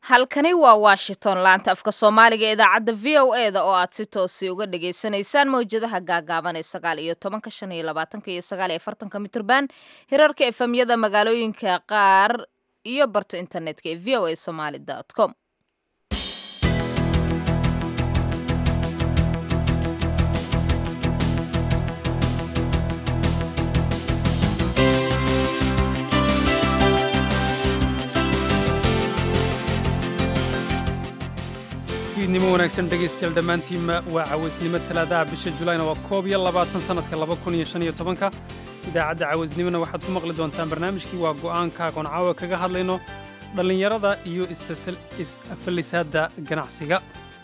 halkani waa Washington laanta afka Soomaaliga idaacadda VOA-da oo aad si toos uga dhageysanaysaan mowjadaha gaagaaban ee 19:25 iyo 19:40 mitirban hirarka FM-yada magaalooyinka qaar iyo barta internetka ee voasomali.com. fiidnimo wanaagsan dhegaystayaal dhammaantiinma waa cawaysnimo talaadaha bisha Julayna waa 21 sanadka 2015 idaacadda cawaysnimona waxaad ku maqli doontaan barnaamijkii waa go'aanka aqoon caawa kaga hadlayno dhallinyarada iyo isfallisaadda ganacsiga.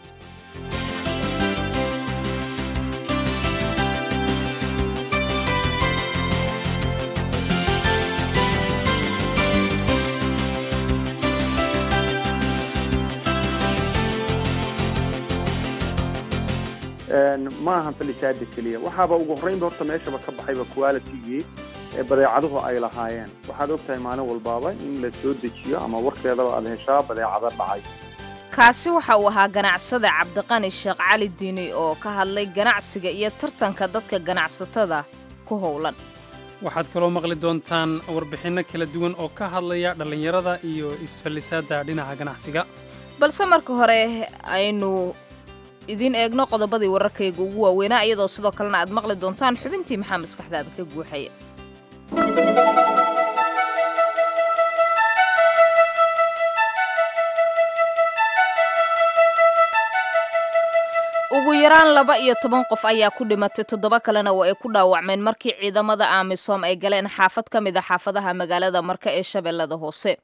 ma ahan falisaada keliya waxaaba ugu horreynba horta meeshaba ka baxayba quality-gii ee badeecaduhu ay lahaayeen waxaad ogtahay maalin walbaaba in la soo dejiyo ama warkeedaba aad heshaa badeecada dhacay. kaasi waxa uu ahaa ganacsada Cabdiqani Sheekh Cali Diini oo ka hadlay ganacsiga iyo tartanka dadka ganacsatada ku howlan. waxaad kaloo maqli doontaan warbixinno kala duwan oo ka hadlaya dhallinyarada iyo isfallisaadda dhinaca ganacsiga. balse marka hore aynu idin eegno qodobadii wararkayga ugu waaweynaa iyadoo sidoo kalena aad maqli doontaan xubintii maxaa maskaxdaada ka guuxaya. ugu yaraan 12 qof ayaa ku dhimatay 7 kalena oo ay ku dhaawacmeen markii ciidamada AMISOM ay galeen xaafad ka mid ah xaafadaha magaalada Marka ee Shabeellada Hoose.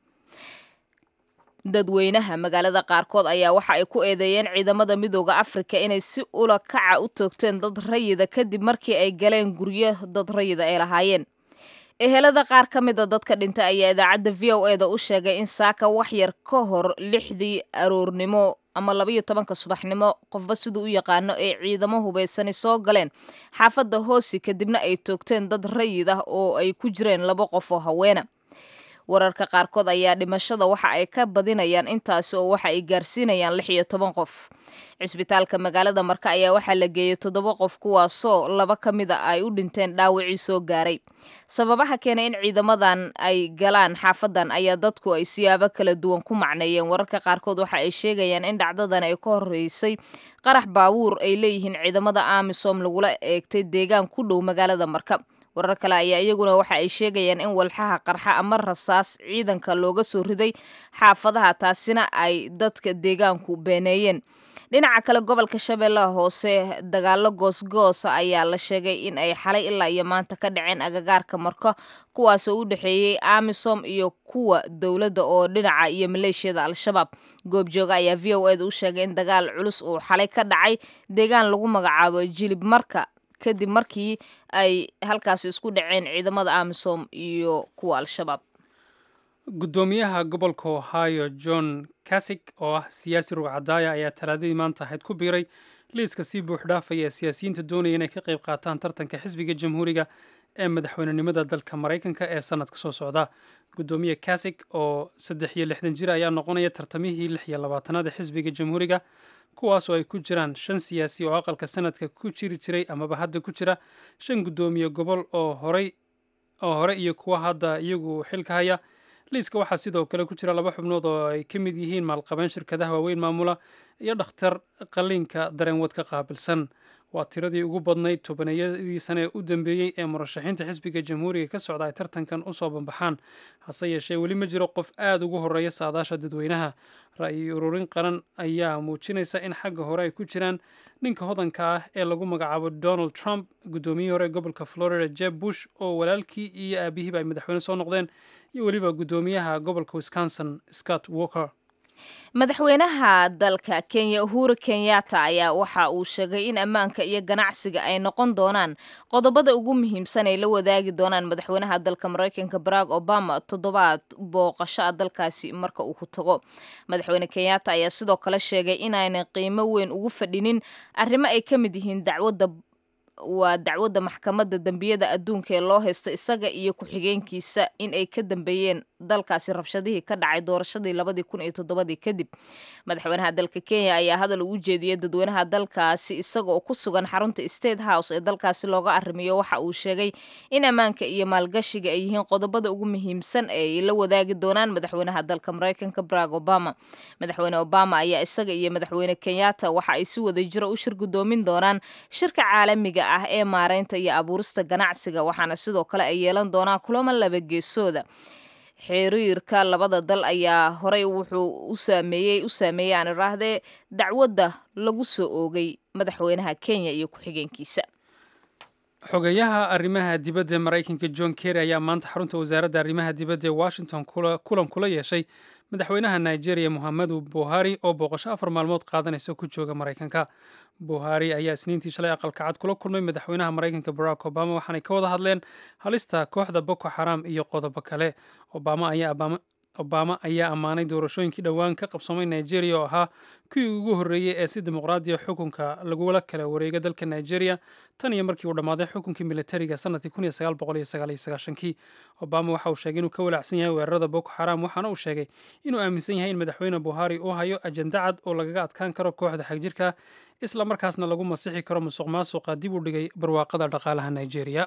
dadweynaha magaalada qaarkood ayaa waxa ay ku eedeeyeen ciidamada midowga Afrika inay si ula kaca u toogteen dad rayida kadib markii ay galeen guryo dad rayida ay lahaayeen. ehelada qaar ka mid ah dadka dhintay ayaa idaacadda VOA-da u sheegay in saaka wax yar ka hor 6dii aroornimo ama 12 subaxnimo qofba sidoo u yaqaano ee ciidamo hubaysan soo galeen xaafadda Hoosi kadibna ay toogteen dad rayid ah oo ay ku jireen 2 qof oo haweena. wararka qaarkood ayaa dhimashada waxa ay ka badinayaan intaas oo waxa ay gaarsiinayaan 16 qof. cisbitaalka magaalada Marka ayaa waxa la geeyay 7 qof kuwaasoo 2 ka mid ah ay u dhinteen dhaawacii soo gaaray. sababaha keenay in ciidamadan ay galaan xaafadan ayaa dadku ay siyaabo kala duwan ku macneeyeen. wararka qaarkood waxa ay sheegayaan in dhacdadan ay ka horeysay qarax baabuur ay leeyihiin ciidamada AMISOM lagula eegtay deegaan ku dhow magaalada Marka. warar kale ayaa iyaguna waxa ay sheegayaan in walxaha qarxa ama rasaas ciidanka looga soo riday xaafadaha taasina ay dadka deegaanku beeneeyeen. dhinaca kale gobolka Shabeellaha Hoose dagaalo goosgoos ayaa la sheegay in ay xalay ilaa iyo maanta ka dhaceen agagaarka Marka kuwaas oo u dhaxeeyay AMISOM iyo kuwa dawladda oo dhinaca iyo maleeshiyada Al-Shabaab. goobjooga ayaa VOA-da u sheegay in dagaal culus uu xalay ka dhacay deegaan lagu magacaabo Jilib Marka kadib markii ay halkaas isku dhaceen ciidamada AMISOM iyo kuwa Al-Shabaab. gudoomiyaha gobolka Ohio John Kasich oo ah siyaasi rugcadaaya ayaa talaadadii maanta ahayd ku biiray liiska si buux dhaafaya ee siyaasiyiinta doonaya inay ka qayb qaataan tartanka xisbiga jamhuuriga ee madaxweynenimada dalka Mareykanka ee sanadka soo socda. gudoomiye Kasich oo 63 jir ayaa noqonaya tartamihii 26aad ee xisbiga jamhuuriga kuwaas oo ay ku jiraan 5 siyaasi oo aqalka sanadka ku jiri jiray amaba hadda ku jira 5 gudoomiye gobol oo hore iyo kuwa hadda iyagu xilka haya. liiska waxaa sidoo kale ku jira 2 xubnood oo ay ka mid yihiin maalqabeen shirkadaha waaweyn maamula iyo dhakhtar qalliinka dareenwadka qaabilsan. waa tiradii ugu badnayd tobanayadii sane ee u dambeeyey ee murashaxiinta xisbiga jamhuuriga ka socda ay tartankan u soo banbaxaan. hase yeeshee weli ma jiro qof aad ugu horeeya saadaasha dadweynaha. ra'yi ururin qaran ayaa muujinaysa in xagga hore ay ku jiraan ninka hodanka ah ee lagu magacaabo Donald Trump, gudoomiyihii hore gobolka Florida Jeb Bush oo walaalkii iyo aabihiiba ay madaxweyne soo noqdeen, iyo weliba gudoomiyaha gobolka Wisconsin Scott Walker. madaxweynaha dalka Kenya Uhuru Kenyatta ayaa waxa uu sheegay in ammaanka iyo ganacsiga ay noqon doonaan qodobada ugu muhiimsan ee la wadaagi doonaan madaxweynaha dalka Mareykanka Barack Obama toddobaad booqasho dalkaasi marka uu ku tago. madaxweyne Kenyatta ayaa sidoo kale sheegay in aanay qiimo weyn ugu fadhinin arrimo ay ka mid yihiin dacwadda waa dacwadda maxkamadda dembiyada adduunka ee loo haysta isaga iyo ku-xigeenkiisa in ay ka dambeeyeen dalkaasi rabshadihii ka dhacay doorashadii 2007 kadib. madaxweynaha dalka Kenya ayaa hadal ugu jeediyay dadweynaha dalkaasi isaga oo ku sugan xarunta State House ee dalkaasi looga arrimiyo. waxa uu sheegay in ammaanka iyo maalgashiga ay yihiin qodobada ugu muhiimsan ee ay la wadaagi doonaan madaxweynaha dalka Mareykanka Barack Obama. madaxweyne Obama ayaa isaga iyo madaxweyne Kenyatta waxa ay si wada jiro u shirgudoomin doonaan shirka caalamiga ah ee maareynta iyo abuurista ganacsiga, waxaana sidoo kale ay yeelan doonaan kulamo laba geesooda. xiriirka labada dal ayaa horey wuxuu u saameeyay aan iraahdee dacwadda lagu soo oogay madaxweynaha Kenya iyo ku-xigeenkiisa. xogayaha arrimaha dibadda ee Mareykanka John Kerry ayaa maanta xarunta wasaaradda arrimaha dibadda ee Washington kulan kula yeeshay madaxweynaha Nigeria Muhammadu Buhari oo booqasho 4 maalmood qaadanaysa ku jooga Mareykanka. Buhari ayaa isniintii shalay aqalka cad kula kulmay madaxweynaha Mareykanka Barack Obama waxaanay ka wada hadleen halista kooxda Boko Haram iyo qodobo kale. Obama ayaa ammaanay doorashooyinkii dhowaan ka qabsoomay Nigeria oo ahaa kuwii ugu horreeyay ee si dimuqraadi ah xukunka lagula kala wareegay dalka Nigeria tan iyo markii uu dhammaaday xukunkii militariga sanadkii 1999. Obama waxa uu sheegay inuu ka walaacsan yahay weerarada Boko Haram, waxaana uu sheegay inuu aaminsan yahay in madaxweyne Buhari uu hayo ajenda cad oo lagaga adkaan karo kooxda xagjirka isla markaasna lagu masixi karo musuqmaasuqa dib u dhigay barwaaqada dhaqaalaha Nigeria.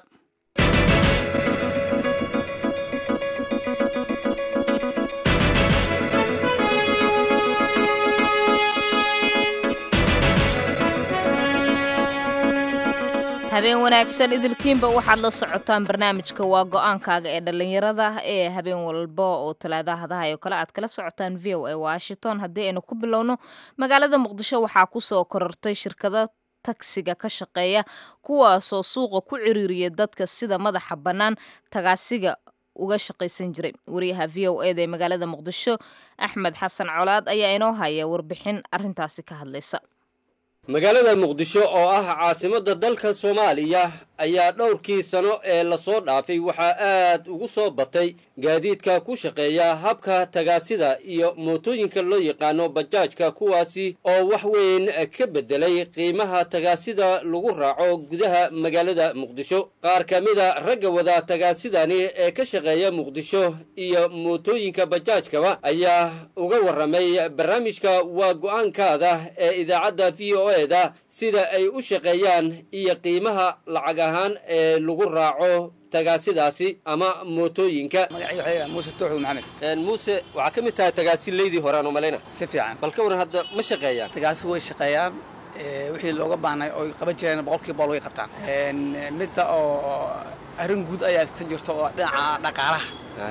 habeen wanaagsan idilkiinba waxaad la socotaan barnaamijka waa go'aankaaga ee dhalinyarada ee habeen walba oo talaadahadaha oo kale aad kala socotaan VOA Washington. haddii aynu ku bilowno magaalada Muqdisho waxaa ku soo korortay shirkado taksiga ka shaqeeya kuwaasoo suuqa ku ciriiriya dadka sida madaxa bannaan tagaasiga uga shaqaysan jiray. wariyaha VOA ee magaalada Muqdisho Axmed Xasan Colaad ayaa inoo haya warbixin arrintaasi ka hadlaysa. magaalada Muqdisho oo ah caasimadda dalka Soomaaliya ayaa dhowrkii sano ee la soo dhaafay waxaa aad ugu soo batay gaadiidka ku shaqeeya habka tagaasida iyo mootooyinka loo yaqaano bajaajka, kuwaasi oo wax weyn ka bedelay qiimaha tagaasida lagu raaco gudaha magaalada Muqdisho. qaar ka mid ah ragga wada tagaasidani ee ka shaqeeya Muqdisho iyo mootooyinka bajaajkaba ayaa uga warramay barnaamijka waa go'aankaada ee idaacadda VOA sida ay u shaqeeyaan iyo qiimaha lacag ahaan ee lagu raaco tagaasidaasi ama mootooyinka. magacayga Muuse Tuuxu Maxamed. Muuse waxa ka mid tahay tagaasileydii hore aan u maleynaa. si fiican. bal ka waran hadda ma shaqeeyaan? tagaasi way shaqeeyaan wixii looga baahnay oo qaban jireen boqolkiiba way qabtaan. midda oo arrin guud ayaa iska jirto oo dhinaca dhaqaalaha.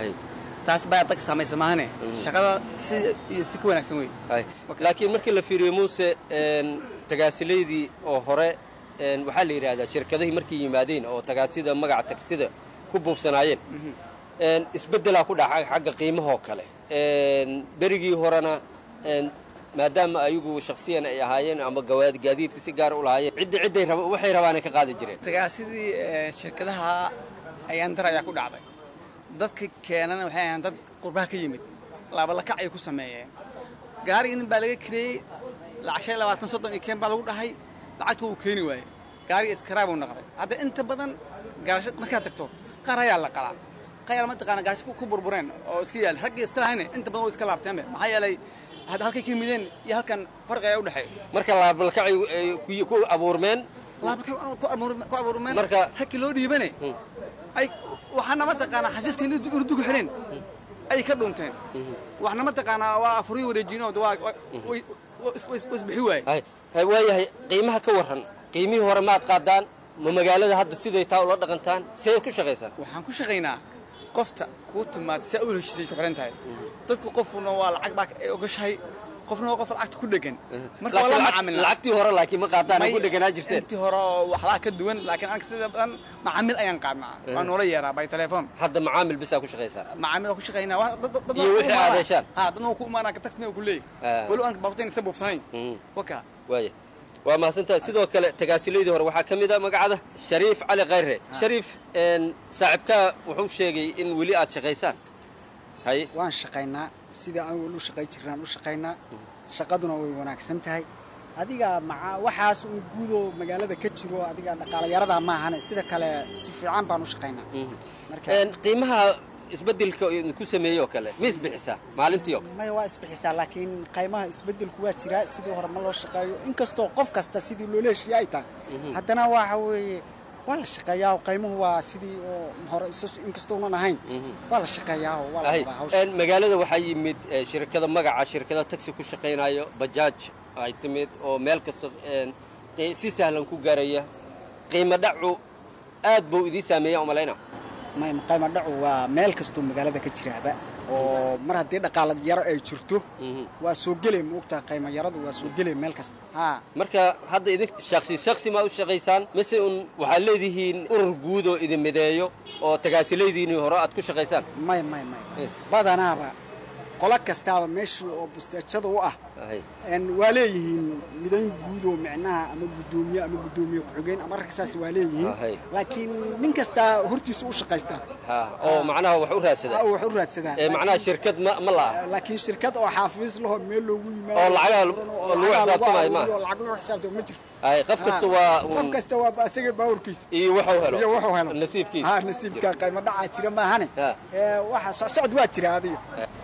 taas baa dadka saamaysa maahane shaqada si ku wanaagsan way. laakiin markii la fiiriyo Muuse tagaasileydii oo hore waxaa la yiraahdaa shirkadihii markii yimaadeen oo tagaasida magaca taksida ku buufsanaayeen isbeddelaa ku dhaca xagga qiimaha kale. berigii horena maadaama ayagu shakhsiyan ay ahaayeen ama gaadiidka si gaar u lahaayeen waxay rabaan ka qaadi jireen. tagaasidii shirkadaha ayaan dar ayaa ku dhacday. dadka keenana waxay ahaayeen dad qurbaha ka yimid laba la kac ay ku sameeyeen. gaarigan baa laga kireeyay lacag 20-30 keen baa lagu dhahay lacagtu uu keeni waayay. gaariga iskaraab uu noqday. hadda inta badan gaarashad markaa tagto qaar ayaa la qalaa. qaar ma taqaan gaarashad ku burbureen oo iska yaal rag iska lahayn inta badan oo iska laabteen maxaa yeelay hadda halkay ka mideen iyo halkan farqi ay u dhaxay. marka la kacay ku abuurmeen ku abuurmeen marka hakki loo dhiibanay ay waxana ma taqaan xafiiskii urdu ku xireen ay ka dhunteen. waxna ma taqaan waa afuri wareejino waa isbixi waay. waayahay qiimaha ka waran qiimihii hore maad qaadaan ma magaalada hadda siday taa ula dhaqantaan see ku shaqaysaan? waxaan ku shaqaynaa qofta ku timaad si uu heshiisay ku xiran tahay. dadku qofuna waa lacag baa ay ogashay qofna waa qof lacagta ku dhagan. marka wala macaamil lacagtii hore laakiin ma qaadaan ku dhaganaa jirteen. intii hore waxba ka duwan laakiin aan sida badan macaamil ayaan qaadnaa. waan wala yeeraa by telephone. hadda macaamil bis ku shaqaysaa? macaamil ku shaqaynaa iyo wixii aadaysan dadna ku imaanaa ka taxi ku leeyahay walo aan baaqteen sabab sameey waka waaya. waa mahadsantahay. sidoo kale tagaasileydii hore waxaa ka mid ah magacada Shariif Cali Khayre. Shariif saaxiibka wuxuu sheegay in weli aad shaqaysaan. hay waan shaqaynaa sida aan wali u shaqay jirnaan u shaqaynaa. shaqaduna way wanaagsan tahay adiga waxaas uu guudo magaalada ka jiro adiga dhaqaalayarada ma ahan sida kale si fiican baan u shaqaynaa marka qiimaha isbeddelka ku sameeyo kale ma isbixisa maalintii oo ma waa isbixisa laakiin qiimaha isbeddelku waa jira sidoo hore ma loo shaqeeyo inkastoo qof kasta sidii loo leeshiyo ay tahay haddana waxa weeye waa la shaqeeyaa qiimuhu waa sidii hore inkastoo aan ahayn waa la shaqeeyaa waa la hawsha magaalada waxa yimid shirkado magaca shirkado taxi ku shaqeynayo bajaaj ay timid oo meel kasta si sahlan ku gaaraya qiimo dhacu aad buu idin saameeyaa umaleynaa ma qiimo dhacu waa meel kasta magaalada ka jiraaba oo mar haddii dhaqaale yaro ay jirto waa soo gelay moogtaa qiimo yaradu waa soo gelay meel kasta marka hadda idin shakhsi ma u shaqaysaan mise waxaa leedihiin urur guud oo idin mideeyo oo tagaasilaydiinii hore aad ku shaqaysaan may badanaaba qola kastaaba meeshii oo busteejada u ah waa leeyihiin midan guud oo micnaha ama gudoomiye ku-xigeen ama ragsaas waa leeyihiin laakiin nin kasta hortiisa u shaqaysta oo macnaha wax u raadsadaan macnaha shirkad ma laha laakiin shirkad oo xaafiis laho meel loogu yimaado oo lacag lagu xisaabtamayo ma ma jirto qof kasta waa asaga baawrkiisa iyo wuxuu helo nasiibkiisa nasiibka qiimo dhaca jira maahane waxa socod waa jira adiga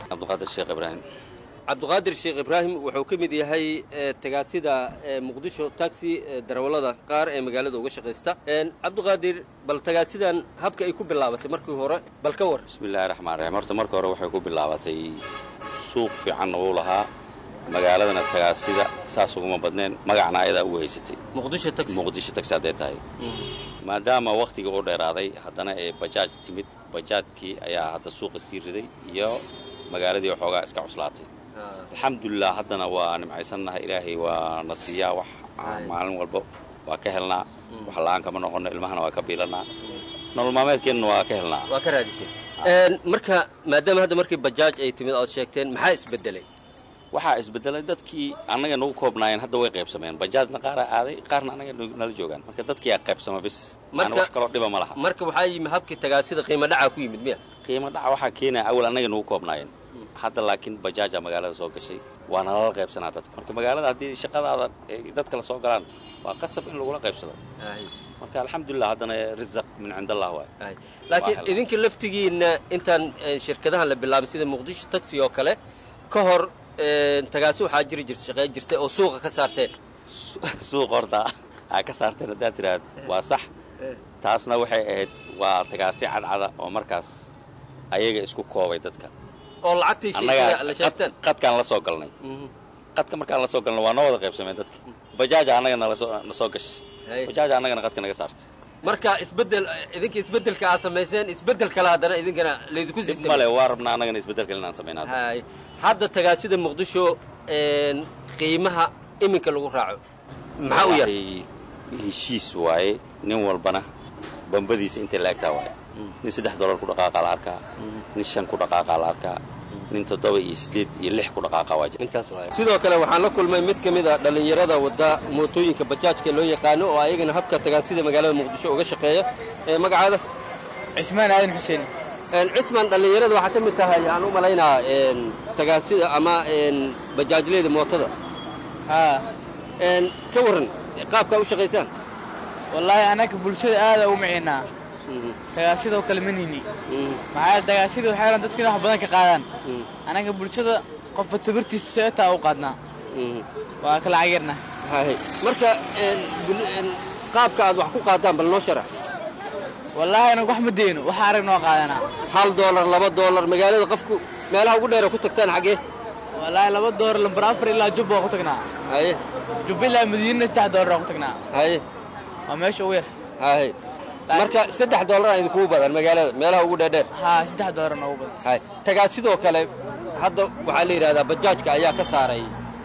cabdiqaadir sheekh ibraahim wuxuu ka mid yahay tagaasida muqdisho taxi darawallada qaar ee magaalada uga shaqaysta cabdiqaadir bal tagaasidan habka ay ku bilaabatay markii hore bal ka war bismillaahi raxmaani raxiim horta marka hore waxay ku bilaabatay suuq fiican uu lahaa magaaladana tagaasida saas uguma badneen magacna ayadaa ugu haysatay muqdisho taxi hadday tahay maadaama wakhtiga u dheeraaday haddana ee bajaaj timid bajaajkii ayaa hadda suuqa sii riday iyo magaaladii waxoogaa iska cuslaatay alxamdulilah haddana waa nimcaysannahay ilaahay waa na siiyaa wax maalin walba waa ka helnaa wax la'aan kama noqonno ilmahana waa ka biilanaa nolol maalmeedkeennana waa ka helnaa waa ka raadisay marka maadaama hadda markii bajaaj ay timid ood sheegteen maxaa isbedelay waxaa isbedelay dadkii annaga nagu koobnaayeen hadda way qaybsameen bajaajna qaaraa aaday qaarna annaga nala joogaan marka dadkii aa qaybsama bis wax kaloo dhiba ma laha marka waxaa yimid habkii tagaasida qiimo dhaca ku yimid miya qiimo dhaca waxaa keenaya awal annaga nagu koobnaayeen hadda laakiin bajaaja magaalada soo gashay waa nalala qaybsanaa dadka marka magaalada haddii shaqadaada dadka la soo galaan waa qasab in lagula qaybsado marka alxamdulilah haddana risaq min cind allah waay laakiin idinka laftigiinna intaan shirkadahan la bilaabin sida muqdisho taxi oo kale ka hor tagaasi waxaa shaqeyn jirtay oo suuqa ka saarteen suuq horta aa ka saarteen haddaad tiraahd waa sax taasna waxay ahayd waa tagaasi cadcada oo markaas ayaga isku koobay dadka oo lacagtii la sheegteen qadkaan la soo galnay qadka markaan la soo galnay waa noo wada qaybsameen dadka bajaaja annagana na soo gashay bajaaja annagana qadka naga saartay marka idinka isbeddelka aad samayseen isbeddel kale haddana idinkana laydinku siisay male waa rabnaa annagana isbeddel kale inaan samaynaa hadda tagaasida muqdisho qiimaha iminka lagu raaco maxaa u yahay heshiis waaye nin walbana bambadiisa intay la egtaa waaye nin $3 ku dhaqaaqa la arkaa nin 5 ku dhaqaaqa la arkaa nin 7 iyo 8 iyo 6 ku dhaqaaqa waa jira intaas waaye sidoo kale waxaan la kulmay mid ka mid ah dhalinyarada wada mootooyinka bajaajka loo yaqaano oo ayagana habka tagaasida magaalada muqdisho uga shaqeeya magacada cismaan aadan xuseen cismaan dhalinyarada waxaa ka mid tahay aan u malaynaa tagaasida ama bajaajleyda mootada ka waran qaabka u shaqaysaan wallaahi anaka bulshada aad u maciinaa tagaasidoo kale manini maxaa tagaasida waxay ran dadkina wax badan ka qaadaan anaga bulshada qofka tabartiisa seetaa u qaadnaa waa kala cagirna marka qaabka aad wax ku qaadaan bal noo sharax wallaahi anaga wax ma deyno waxa aragnoo qaadanaa $1 $2 magaalada qofku meelaha ugu dheer ku tagtaan xagee wallaahi $2 lambar 4 ilaa Jubba ku tagnaa Jubba ilaa Madiina $3 ku tagnaa waa meesha ugu yar marka $3 idinku badan magaalada meelaha ugu dheer $3 ugu badan tagaasidoo kale hadda waxaa la yiraahdaa bajaajka ayaa ka saaray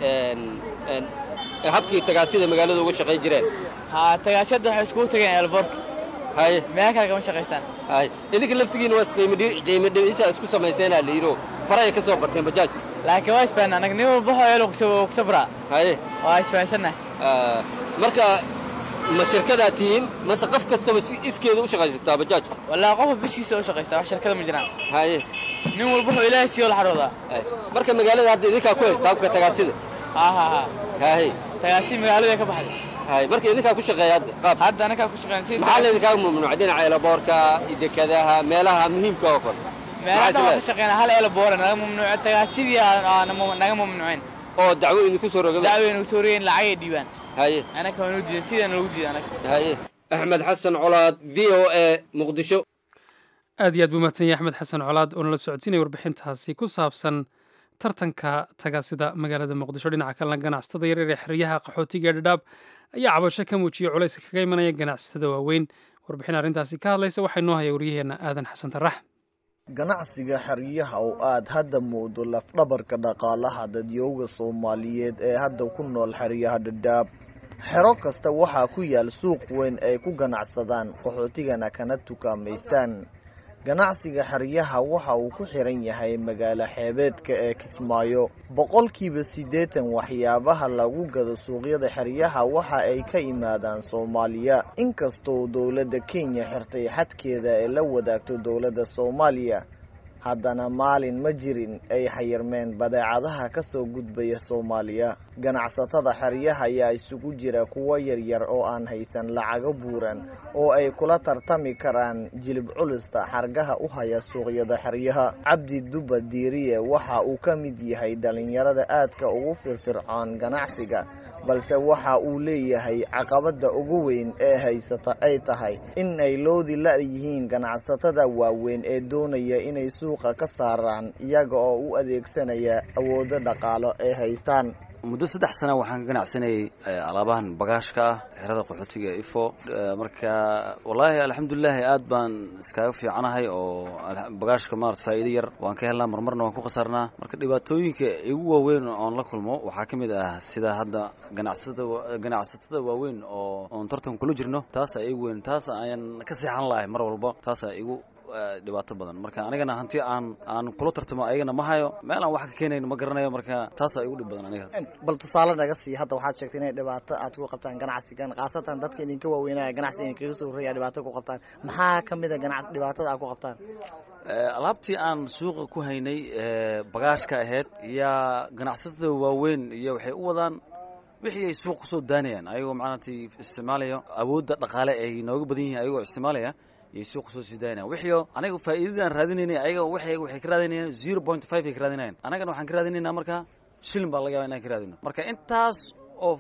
habkii tagaasida magaalada uga shaqeyn jireen tagaasida waxay isku tageen elbork meel kale kama shaqaystaan idinka laftigiina waa qiimo dhimisa isku samayseen la yiro faray ka soo barteen bajaajka laakiin waa isfaan anaga nin walba wuxuu ku sabraa waa isfaansanaa marka ma shirkadatiin mase qof kastaba iskeeda u shaqaysataa bajaajka wallaahi qofka bishiisa u shaqaystaa wax shirkada ma jiraan nin walba wuxuu ilaahay siiyo la xaroodaa marka magaalada hadda idinkaa ku haysta habka tagaasida tagaasi magaalada ka baxday hay markii idinka ku shaqeeyay hadda anaka ku shaqeynay maxaa idinka mamnuuc dhinaca eelaboorka idikadaha meelaha muhiimka oo kale meelaha ka shaqeynaa hal eelaboor naga mamnuuc tagaasidii naga mamnuuceen oo dacwo idinku soo rogay dacwo idinku soo rogay lacag diiwaan haye anaka waanu diiday sidaan lagu diiday anaka haye axmed xasan colaad VOA muqdisho aad iyo aad buu mahadsan yahay axmed xasan colaad oo nala socodsiinaya warbixintaasi ku saabsan tartanka tagaasida magaalada muqdisho dhinaca kalena ganacsatada yaryar ee xeryaha qaxootiga ee dhadhaab ayaa cabasho ka muujiyey culayska kaga imanaya ganacsatada waaweyn warbixin arrintaasi ka hadlaysa waxaa inoo haya waryaheena aadan xasan tarax ganacsiga xeryaha oo aad hadda moodo lafdhabarka dhaqaalaha dadyooga soomaaliyeed ee hadda ku nool xeryaha dhadhaab xero kasta waxaa ku yaal suuq weyn ay ku ganacsadaan qaxootigana kana tukaamaystaan ganacsiga xeryaha waxa uu ku xiran yahay magaalo xeebeedka ee Kismaayo 80% waxyaabaha lagu gado suuqyada xeryaha waxa ay ka imaadaan Soomaaliya inkastoo dawladda Kenya xirtay xadkeeda ee la wadaagto dawladda Soomaaliya haddana maalin ma jirin ay xayirmeen badeecadaha ka soo gudbaya Soomaaliya ganacsatada xeryaha ayaa isugu jira kuwa yaryar oo aan haysan lacago buuran oo ay kula tartami karaan jilib culusta xargaha u haya suuqyada xeryaha Cabdi Duba Diiriye waxa uu ka mid yahay dhalinyarada aadka ugu firfircoon ganacsiga balse waxa uu leeyahay caqabada ugu weyn ee haysata ay tahay in ay loodi la yihiin ganacsatada waaweyn ee doonaya inay suuqa ka saaraan iyaga oo u adeegsanaya awoodo dhaqaale ee haystaan muddo 3 sano waxaan ganacsanay alaabahan bagaashka xerada qaxootiga ifo marka wallahi alxamdulillah aad baan iskaga fiicanahay oo bagaashka maarta faa'iido yar waan ka helnaa marmarna waan ku qasarnaa marka dhibaatooyinka ugu waaweyn oo la kulmo waxa kamid ah sida hadda ganacsatada waaweyn oo tartan kula jirno taas ay weyn taas ayaan ka seexan lahay mar walba taas ay igu dhibaato badan marka anigana hanti aan kula tartamo ayagana ma hayo meel aan wax ka keenayn ma garanayo marka taas ay ugu dhib badan aniga bal tusaale naga sii hadda waxaad sheegtay inay dhibaato aad ku qabtaan ganacsigan qaasatan dadka idinka waaweynaya ganacsiga idinkaga soo horeeya dhibaato ku qabtaan maxaa kamid ah dhibaatada aad ku qabtaan alaabtii aan suuqa ku haynay bagaashka ahayd iyo ganacsatada waaweyn iyo waxay u wadaan wixii ay suuq ku soo daanayaan ayagoo macnaheedu isticmaalayo awoodda dhaqaale ay nooga badan yihiin ayagoo isticmaalaya iyo suuq soo sidaayna wixii aniga faa'iidadaan raadinaynay ayaga waxay ka raadinayaan 0.5 ay ka raadinayaan anagana waxaan ka raadinaynaa marka shilin baa laga yaabaa inaan ka raadino marka intaas oo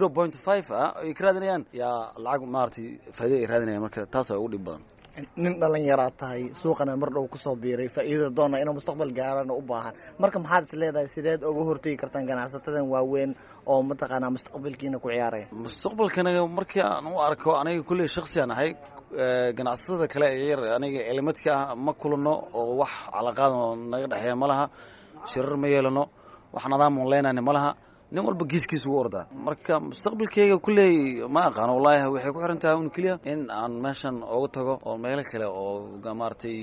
0.5 ay ka raadinayaan yaa lacag maartay faa'iido ay raadinayaan marka taas ay ugu dhib badan nin dhalinyaro tahay suuqana mar dhow ku soo biiray faa'iido doona inuu mustaqbal gaarana u baahan marka maxaad leedahay sideed uga hortagi kartaan ganacsatadan waaweyn oo mataqaana mustaqbalkiina ku ciyaaraya mustaqbalkana markii aan u arko aniga kulli shakhsi aan ahay ganacsatada kale ee yar aniga elemadka ma kulano oo wax calaqaad oo naga dhaxeeya malaha shirar ma yeelano wax nidaam oo leenaana malaha nin walba geeskiisa ugu ordaa marka mustaqbalkayga kulli ma aqaan wallahi waxay ku xiran tahay kaliya in aan meeshan uga tago oo meel kale oo maartay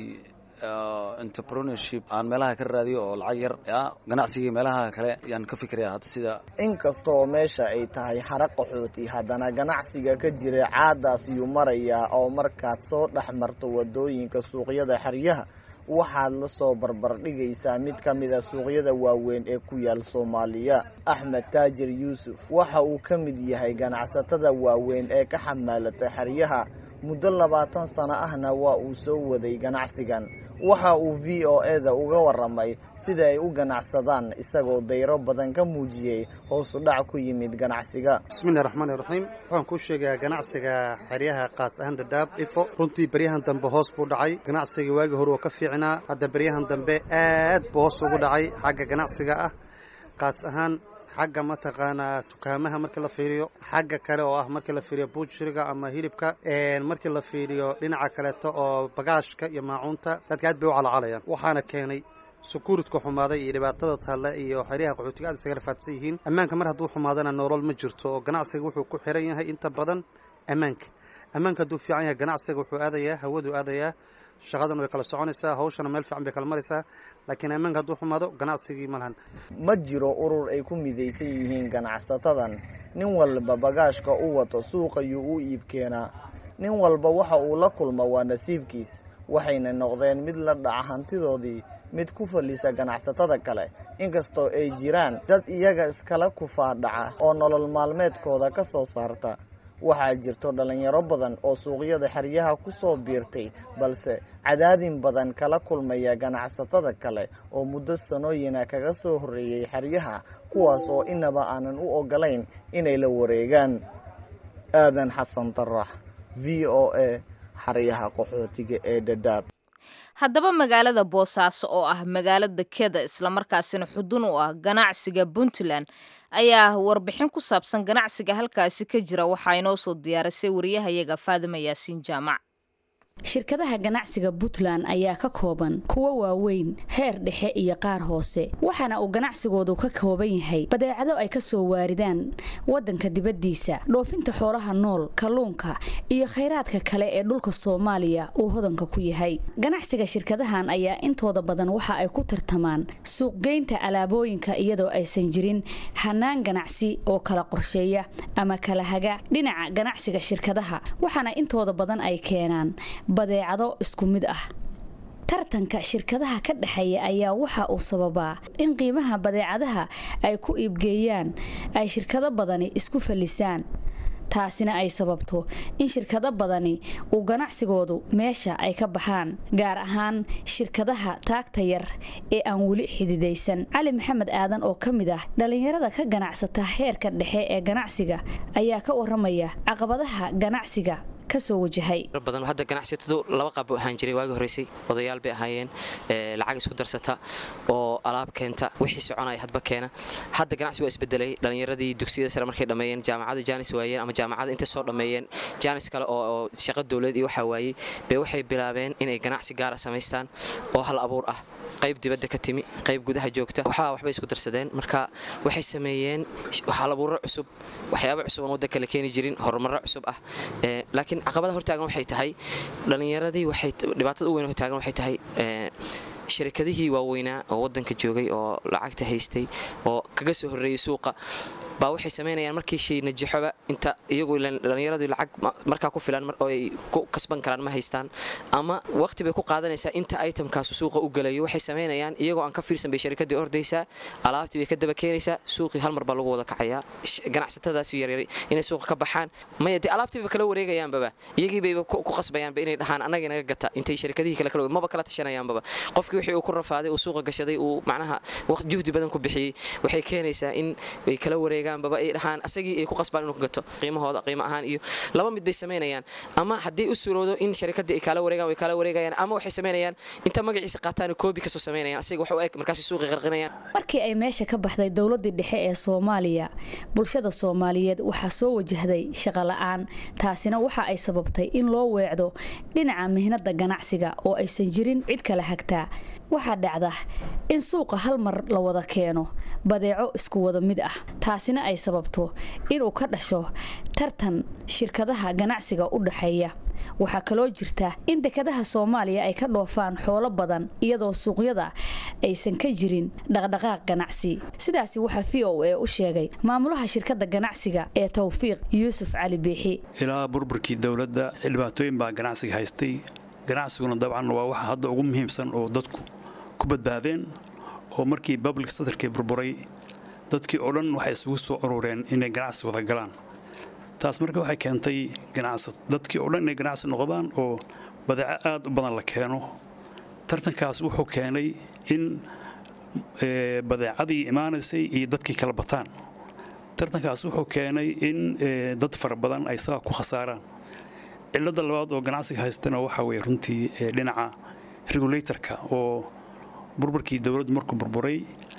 entrepreneurship aan meelaha ka raadiyo oo lacag yar ganacsiga meelaha kale yaan ka fikiraya hadda sida inkastoo meesha ay tahay xaraq qaxooti haddana ganacsiga ka jira caadaas iyuu maraya oo markaad soo dhex marto wadooyinka suuqyada xeryaha waxaad la soo barbar dhigaysaa mid ka mid ah suuqyada waaweyn ee ku yaal Soomaaliya Axmed Taajir Yuusuf waxa uu ka mid yahay ganacsatada waaweyn ee ka xamaalata xeryaha muddo 20 sano ahna waa uu soo waday ganacsigan waxa uu VOA-da uga waramay sida ay u ganacsadaan isagoo dayro badan ka muujiyay hoos u dhac ku yimid ganacsiga bismillaahir rahmaanir rahiim waxaan ku sheegaa ganacsiga xeryaha qaas ahaan Dadaab ifo runtii bariyahan dambe hoos buu dhacay ganacsiga waagi hore oo ka fiicnaa hadda bariyahan dambe aad buu hoos ugu dhacay xagga ganacsiga ah qaas ahaan xagga mataqaana dukaamaha markii la fiiriyo xagga kale oo ah markii la fiiriyo buujiriga ama hilibka markii la fiiriyo dhinaca kale oo bagaashka iyo maacuunta dadka aad bay u calaacalayaan waxaana keenay sukuuridka xumaaday iyo dhibaatada taalla iyo xeryaha qaxootiga aad isaga rafaadsan yihiin ammaanka mar hadduu xumaadana nolol ma jirto oo ganacsiga wuxuu ku xiran yahay inta badan ammaanka hadduu fiican yahay ganacsiga wuxuu aadayaa hawadu aadayaa shaqadan way kala soconaysaa hawshana meel fiican bay kala maraysaa laakiin ammaanka hadduu xumaado ganacsigii ma lahan ma jiro urur ay ku midaysan yihiin ganacsatadan nin walba bagaashka u wato suuqa ayuu u iib keenaa nin walba waxa uu la kulmo waa nasiibkiis waxayna noqdeen mid la dhaca hantidoodii mid ku fallisa ganacsatada kale inkastoo ay jiraan dad iyaga iskala kufaadhaca oo nolol maalmeedkooda ka soo saarta waxaa jirto dhalinyaro badan oo suuqyada xeryaha ku soo biirtay balse cadaadin badan kala kulmaya ganacsatada kale oo muddo sanooyina kaga soo horreeyay xeryaha kuwaas oo inaba aanan u ogolayn inay la wareegaan aadan xasan darax v o a xeryaha qaxootiga ee Dadaab. haddaba magaalada boosaaso oo ah magaalada keda islamarkaasina xudun u ah ganacsiga Puntland ayaa warbixin ku saabsan ganacsiga halkaasi ka jira waxaa inoo soo diyaarisay wariyahayaga Faadima Yaasiin Jaamac. shirkadaha ganacsiga Puntland ayaa ka kooban kuwa waaweyn, heer dhexe iyo qaar hoose, waxaana uu ganacsigoodu ka kooban yahay badeecado ay ka soo waaridaan wadanka dibadiisa, dhoofinta xoolaha nool, kalluunka iyo kheyraadka kale ee dhulka Soomaaliya uu hodanka ku yahay. ganacsiga shirkadahan ayaa intooda badan waxa ay ku tartamaan suuqgeynta alaabooyinka iyadoo aysan jirin hanaan ganacsi oo kala qorsheeya ama kala haga dhinaca ganacsiga shirkadaha, waxaana intooda badan ay keenaan badeecado isku mid ah. tartanka shirkadaha ka dhaxeeya ayaa waxa uu sababaa in qiimaha badeecadaha ay ku iibgeeyaan ay shirkado badani isku falisaan, taasina ay sababto in shirkado badani uu ganacsigoodu meesha ay ka baxaan, gaar ahaan shirkadaha taagta yar ee aan weli xididaysan. Cali Maxamed Aadan oo ka mid ah dhalinyarada ka ganacsata heerka dhexe ee ganacsiga ayaa ka waramaya caqabadaha ganacsiga kasoo wajahay. badan hadda ganacsatadu laba qaab ahaan jiray waagi horeysay, odayaal bay ahaayeen lacag isku darsata oo alaab keenta wixii soconay hadba keena. hadda ganacsigu waa isbedelay, dhalinyaradii dugsiyada sare markay dhameeyeen jaamacada jaanis waayeen ama jaamacada inta soo dhameeyeen jaanis kale oo shaqo dawlad iyo waxa waayay bay waxay bilaabeen inay ganacsi gaar ah sameystaan oo hal abuur ah, qayb dibadda ka timi, qayb gudaha joogta, waxba isku darsadeen. marka waxay sameeyeen hal abuur cusub, waxyaabo cusub oo waddanka la keeni jirin, horumar cusub ah. laakiin caqabada hortaagan waxay tahay dhalinyaradii waxay dhibaatada u weyn hortaagan waxay tahay shirkadihii waaweynaa oo waddanka joogay oo lacagta haystay oo kaga soo horreeyay suuqa baa waxay sameynayaan markii shay najaxoba inta iyagu dhalinyaradu lacag markaa ku filan oo ay ku kasban karaan ma haystaan ama waqti bay ku qaadanaysaa inta itemkaas suuqa u galayo. waxay sameynayaan iyagoo aan ka fiirsan bay shirkadii ordaysaa, alaabtii bay ka daba keenaysaa, suuqii hal mar baa lagu wada kacayaa. ganacsatadaas yaryar inay suuqa ka baxaan ma yadii alaabtii bay kala wareegayaan baba, iyagii bay ku qasbayaan inay dhahaan anaga naga gata intay shirkadihii kala maba kala tashanayaan baba. qofkii wixii uu ku rafaaday uu suuqa gashaday uu macnaha waqti juhdi badan ku bixiyay waxay keenaysaa in ay kala wareegaan baba ay dhahaan asagii ay ku qasbaan inuu gato qiimahooda qiimo ahaan. iyo laba mid bay sameynayaan, ama haddii u suuroodo in shirkadii ay kala wareegaan way kala wareegayaan, ama waxay sameynayaan inta magaciisa qaataan koobi ka soo sameynayaan asiga wax u eg markaas suuqa qarqinayaan. markii ay meesha ka baxday dawladda dhexe ee Soomaaliya, bulshada Soomaaliyeed waxa soo wajahday shaqo la'aan, taasina waxa ay sababtay in loo weecdo dhinaca mihnada ganacsiga oo aysan jirin cid kala hagtaa. waxaa dhacda in suuqa hal mar la wada keeno badeeco isku wada mid ah, taasina ay sababto inuu ka dhasho tartan shirkadaha ganacsiga u dhaxeeya. waxaa kaloo jirta in dekedaha Soomaaliya ay ka dhoofaan xoolo badan iyadoo suuqyada aysan ka jirin dhaqdhaqaaq ganacsi. sidaasi waxa VOA u sheegay maamulaha shirkadda ganacsiga ee Tawfiiq Yuusuf Cali Biixi. ilaa burburkii dawladda dhibaatooyin baa ganacsiga haystay. ganacsiguna dabcan waa waxa hadda ugu muhiimsan oo dadku ku badbaadeen, oo markii public sector-kii burburay dadkii oo dhan waxay isugu soo urureen inay ganacsi wada galaan. taas marka waxay keentay dadkii oo dhan inay ganacsi noqdaan oo badeeco aad u badan la keeno. tartankaas wuxuu keenay in badeecadii imaanaysay iyo dadkii kala bataan. tartankaas wuxuu keenay in dad fara badan ay saa ku khasaaraan. cilada labaad oo ganacsiga haystana waxa weeye runtii dhinaca regulatorka oo burburkii dawladdu markuu burburay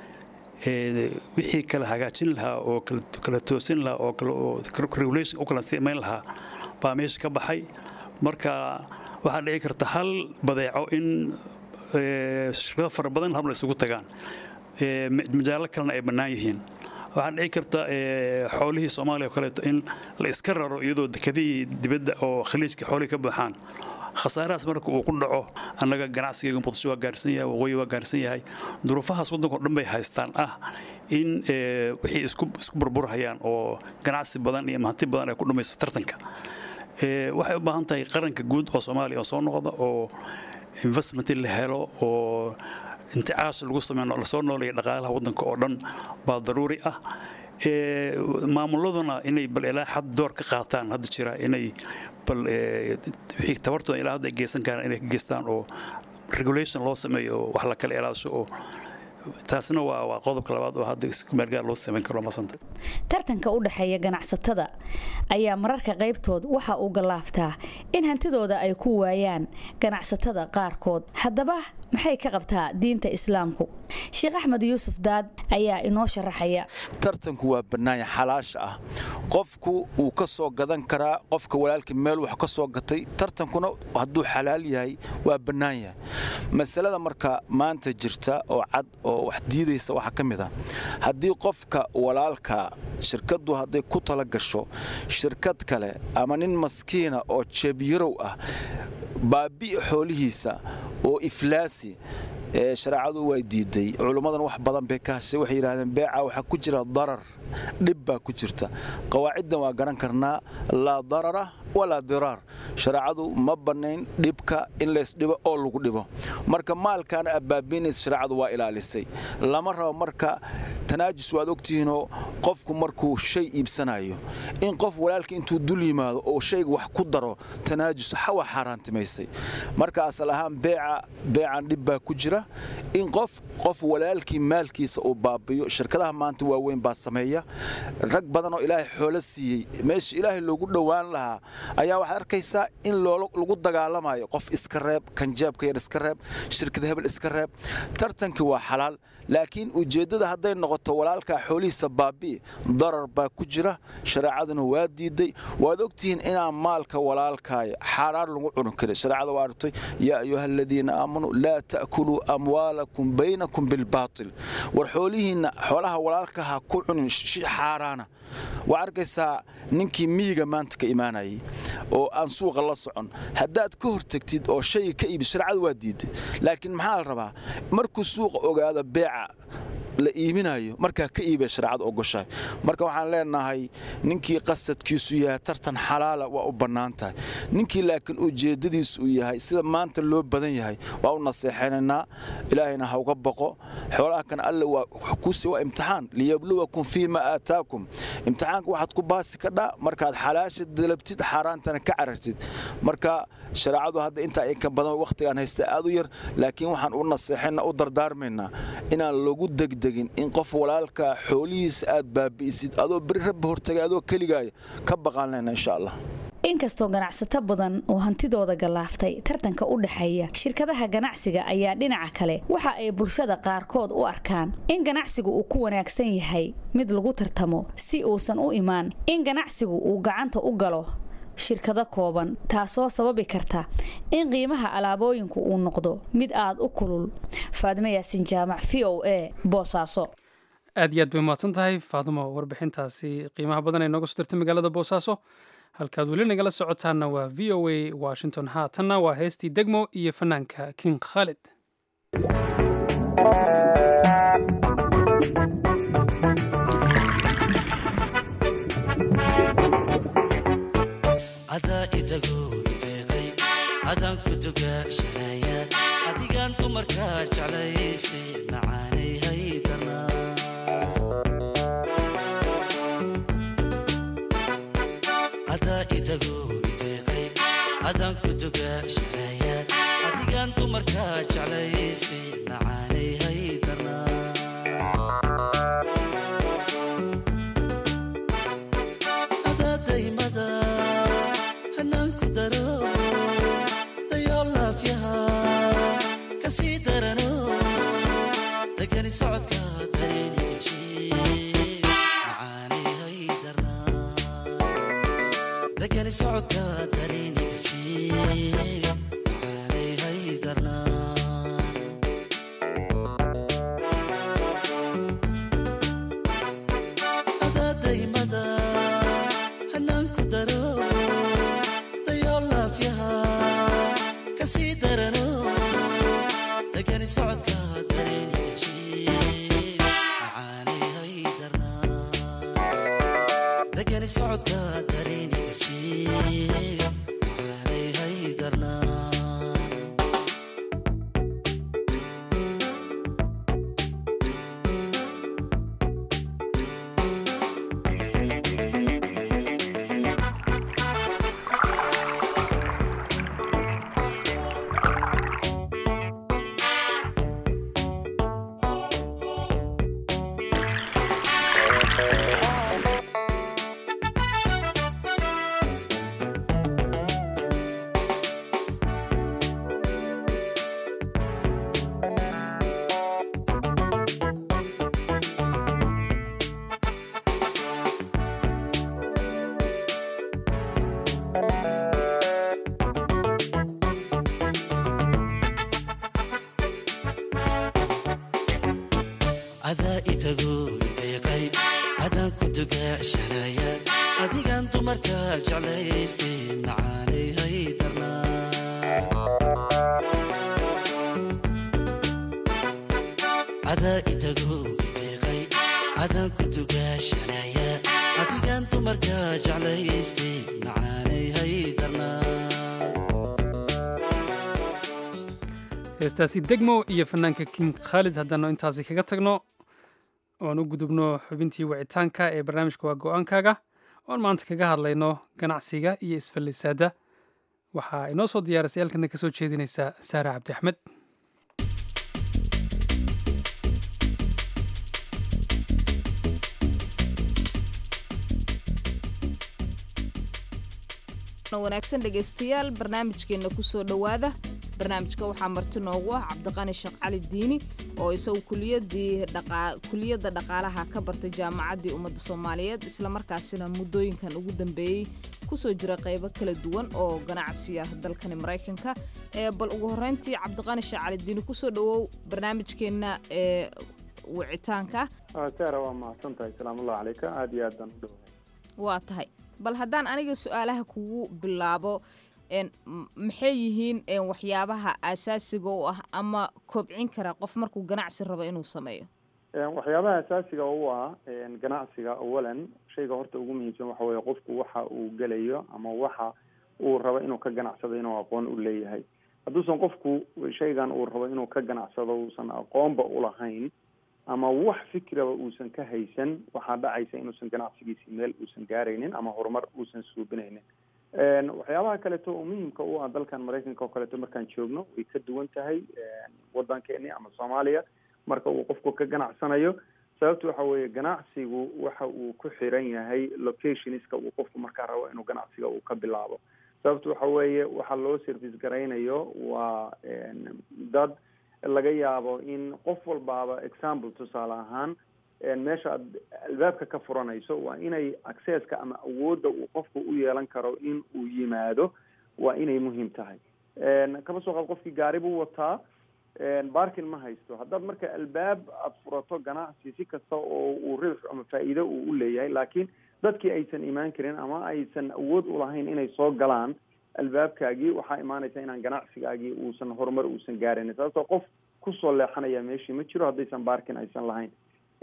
wixii kala hagaajin lahaa oo kala toosin lahaa oo regulation u kala samayn lahaa baa meesha ka baxay. marka waxaa dhici karta hal badeeco in shirkado fara badan habla isugu tagaan, majaalo kalena ay bannaan yihiin. waxaa dhici karta xoolihii Soomaaliya oo kaleeto in la iska raro iyadoo dekadii dibadda oo khaliijka xoolihii ka baxaan. khasaarahaas marka uu ku dhaco annaga ganacsiga Muqdisho waa gaarsan yahay, waqooyi waa gaarsan yahay. duruufahaas waddanka oo dhan bay haystaan in wixii isku burburhayaan oo ganacsi badan iyo hanti badan ay ku dhamayso tartanka. waxay u baahan tahay qaranka guud oo Soomaaliya oo soo noqda oo investment la helo oo inticaas lagu sameeyo la soo nooleeyo dhaqaalaha waddanka oo dhan baa daruuri ah maamuladuna inay bal ilaa xad door ka qaataan hadda jira inay bal wixii tabartooda ilaa hadda geysan karaan inay ka geystaan oo regulation loo sameeyo wax la kala ilaaliso oo taasna waa qodobka labaad oo hadda isku meelgaar loo sameyn karo masanta tartanka u dhaxeeya ganacsatada ayaa mararka qaybtood waxa uu galaaftaa in hantidooda ay ku waayaan ganacsatada qaarkood haddaba maxay ka qabtaa diinta islaamku sheekh axmed yuusuf daad ayaa inoo sharaxaya tartanku waa banaaya xalaash ah qofku uu ka soo gadan karaa qofka walaalkii meel wax ka soo gatay tartankuna hadduu xalaal yahay waa banaaya masalada marka maanta jirta oo cad oo wax diidaysa waxa ka mid ah haddii qofka walaalka shirkadu hadday ku tala gasho shirkad kale ama nin maskiina oo jeebyarow ah baabi xoolihiisa oo iflaasi shareecadu way diiday culimmadan wax badan bay ka hashay waxay yiraahdeen beeca waxa ku jira darar dhib baa ku jirta qawaaciddan waa garan karnaa laa darara walaa diraar shareecadu ma bannayn dhibka in leys dhibo oo lagu dhibo marka maalkan abaabiinays shareecadu waa ilaalisay lama rabo marka tanaajus waad ogtihiinoo qofku markuu shay iibsanayo in qof walaalka intuu dul yimaado oo shayga wax ku daro tanaajus xawa xaaraantimaysay marka asal ahaan beecan dhib baa ku jira in qof walaalkii maalkiisa uu baabiyo shirkadaha maanta waaweyn baa sameeya rag badan oo ilaahay xoolo siiyey meesha ilaahay loogu dhowaan lahaa ayaa waxaad arkaysaa in lagu dagaalamayo qof iska reeb kanjaabka yar iska reeb shirkada hebel iska reeb tartankii waa xalaal laakiin ujeeddada hadday noqoto walaalkaa xoolihiisa baabi'i darar baa ku jira shareecaduna waa diiday waad ogtihiin inaan maalka walaalkaaya xaaraar lagu cuni karin shareecada waa artay yaa ayuha aladiina aamanuu laa ta'kuluu amwaalakum baynakum bilbaatil war xoolaha walaalka ha ku cunin shi xaaraana waa arkaysaa ninkii miyiga maanta ka imaanayay oo aan suuqa la socon haddaad ka hortagtid oo shayga ka iibid shareecadu waa diiday laakiin maxaa la rabaa markuu suuqa ogaado beeca la iiminayo markaa ka iibay shareecada ogoshahay marka waxaan leenahay ninkii qasadkiisu yahay tartan xalaala waa u bannaan tahay ninkii laakiin ujeeddadiisu uu yahay sida maanta loo badan yahay waa u naseexaynaynaa ilaahayna ha uga baqo xoolaha kan alle waa kusi waa imtixaan liyabluwakum fiima aataakum imtixaanka waxaad ku baasi kadhaa markaad xalaasha dalabtid xaaraantana ka carartid marka shareecadu hadda intaa in ka badan waqtigaan haysta aad u yar laakiin waxaan u naseexaynaa u dardaarmaynaa inaan lagu degdegin in qof walaalka xoolihiisa aad baabi'isid adoo beri rabbi hortagay adoo keligaaya ka baqaanayna insha allah inkastoo ganacsato badan oo hantidooda galaaftay tartanka u dhaxeeya shirkadaha ganacsiga ayaa dhinaca kale waxa ay bulshada qaarkood u arkaan in ganacsigu uu ku wanaagsan yahay mid lagu tartamo si uusan u imaan in ganacsigu uu gacanta u galo shirkado kooban taasoo sababi karta in qiimaha alaabooyinku uu noqdo mid aad u kulul faadimo yaasin jaamac VOA boosaaso aad iyo aad bay mahadsan tahay faadimo warbixintaasi qiimaha badan ee nooga soo dirtay magaalada boosaaso halkaad weli nagala socotaanna waa VOA Washington haatanna waa heestii degmo iyo fanaanka King Khalid adaa idago ideeqay adaan ku dugaashanaya adigaan dumarkaa jeclaysay macaanay haydanaa adaa idago ideeqay adaan ku dugaashanaya adigaan dumarkaa jeclaysay macaanay haydanaa socodka dareenka jiig macaanay haydarnaa adaa daymada hanaan ku daro dayoo laafyaha kasii darano degani socodka dareenka jiig macaanay haydarnaa degani socodka dareenka itagu deeqay haddaan ku dugaashanaya adigan dumarka jeclaystay macaanay haydarnaa adaa itagu deeqay haddaan ku dugaashanaya adigan dumarka jeclaystay macaanay haydarnaa heestaasi degmo iyo fanaanka king khaalid haddaanu intaasi kaga tagno oan u gudubno xubintii wicitaanka ee barnaamijka waa go-aankaaga oon maanta kaga hadlayno ganacsiga iyo isfallisaada waxaa inoo soo diyaarisay halkana ka soo jeedinaysa saara cabdi axmed wanaagsan dhegaystayaal barnaamijkeenna kusoo dhowaada barnaamijka waxaa marti noogu ah cabdiqani sheekh cali diini oo isagu kuliyadda dhaqaalaha ka bartay jaamacaddii ummadda soomaaliyeed islamarkaasina muddooyinkan ugu dambeeyey kusoo jira qaybo kala duwan oo ganacsiya dalkani maraykanka bal ugu horreyntii cabdiqani sheekh cali diini kusoo dhowow barnaamijkeenna ee wicitaanka saara waa mahadsantahay salaamullahi calayka aada iyo aad baan u dhowahay waa tahay bal haddaan aniga su-aalaha kugu bilaabo maxay yihiin waxyaabaha asaasiga u ah ama kobcin kara qof markuu ganacsi rabo inuu sameeyo waxyaabaha asaasiga u ah ganacsiga awalan shayga horta ugu muhiimsan waxa weeye qofku waxa uu gelayo ama waxa uu rabo inuu ka ganacsado inuu aqoon u leeyahay hadduusan qofku shaygan uu rabo inuu ka ganacsado uusan aqoonba ulahayn ama wax fikraba uusan ka haysan waxaa dhacaysa inuusan ganacsigiisi meel uusan gaaraynin ama horumar uusan suubinaynin waxyaabaha kaleeto oo muhiimka u ah dalkan maraykanka oo kaleeto markaan joogno way ka duwan tahay wadankeeni ama soomaaliya marka uu qofku ka ganacsanayo sababta waxa weeye ganacsigu waxa uu ku xiran yahay locationska uu qofku markaa rabo inuu ganacsiga uu ka bilaabo sababta waxa weeye waxa loo service garaynayo waa dad laga yaabo in qof walbaaba example tusaale ahaan meesha aad albaabka ka furanayso waa inay accesska ama awoodda uu qofku u yeelan karo in uu yimaado waa inay muhiim tahay kaba soo qaad qofkii gaari buu wataa barkin ma haysto haddaad marka albaab aada furato ganacsi si kasta oo uu ribx ama faa'iido uu u leeyahay laakiin dadkii aysan imaan karin ama aysan awood ulahayn inay soo galaan albaabkaagii waxaa imaanaysa inaan ganacsigaagii uusan horumar uusan gaarayn sababtoo qof kusoo leexanaya meeshii ma jiro haddaysan barkin aysan lahayn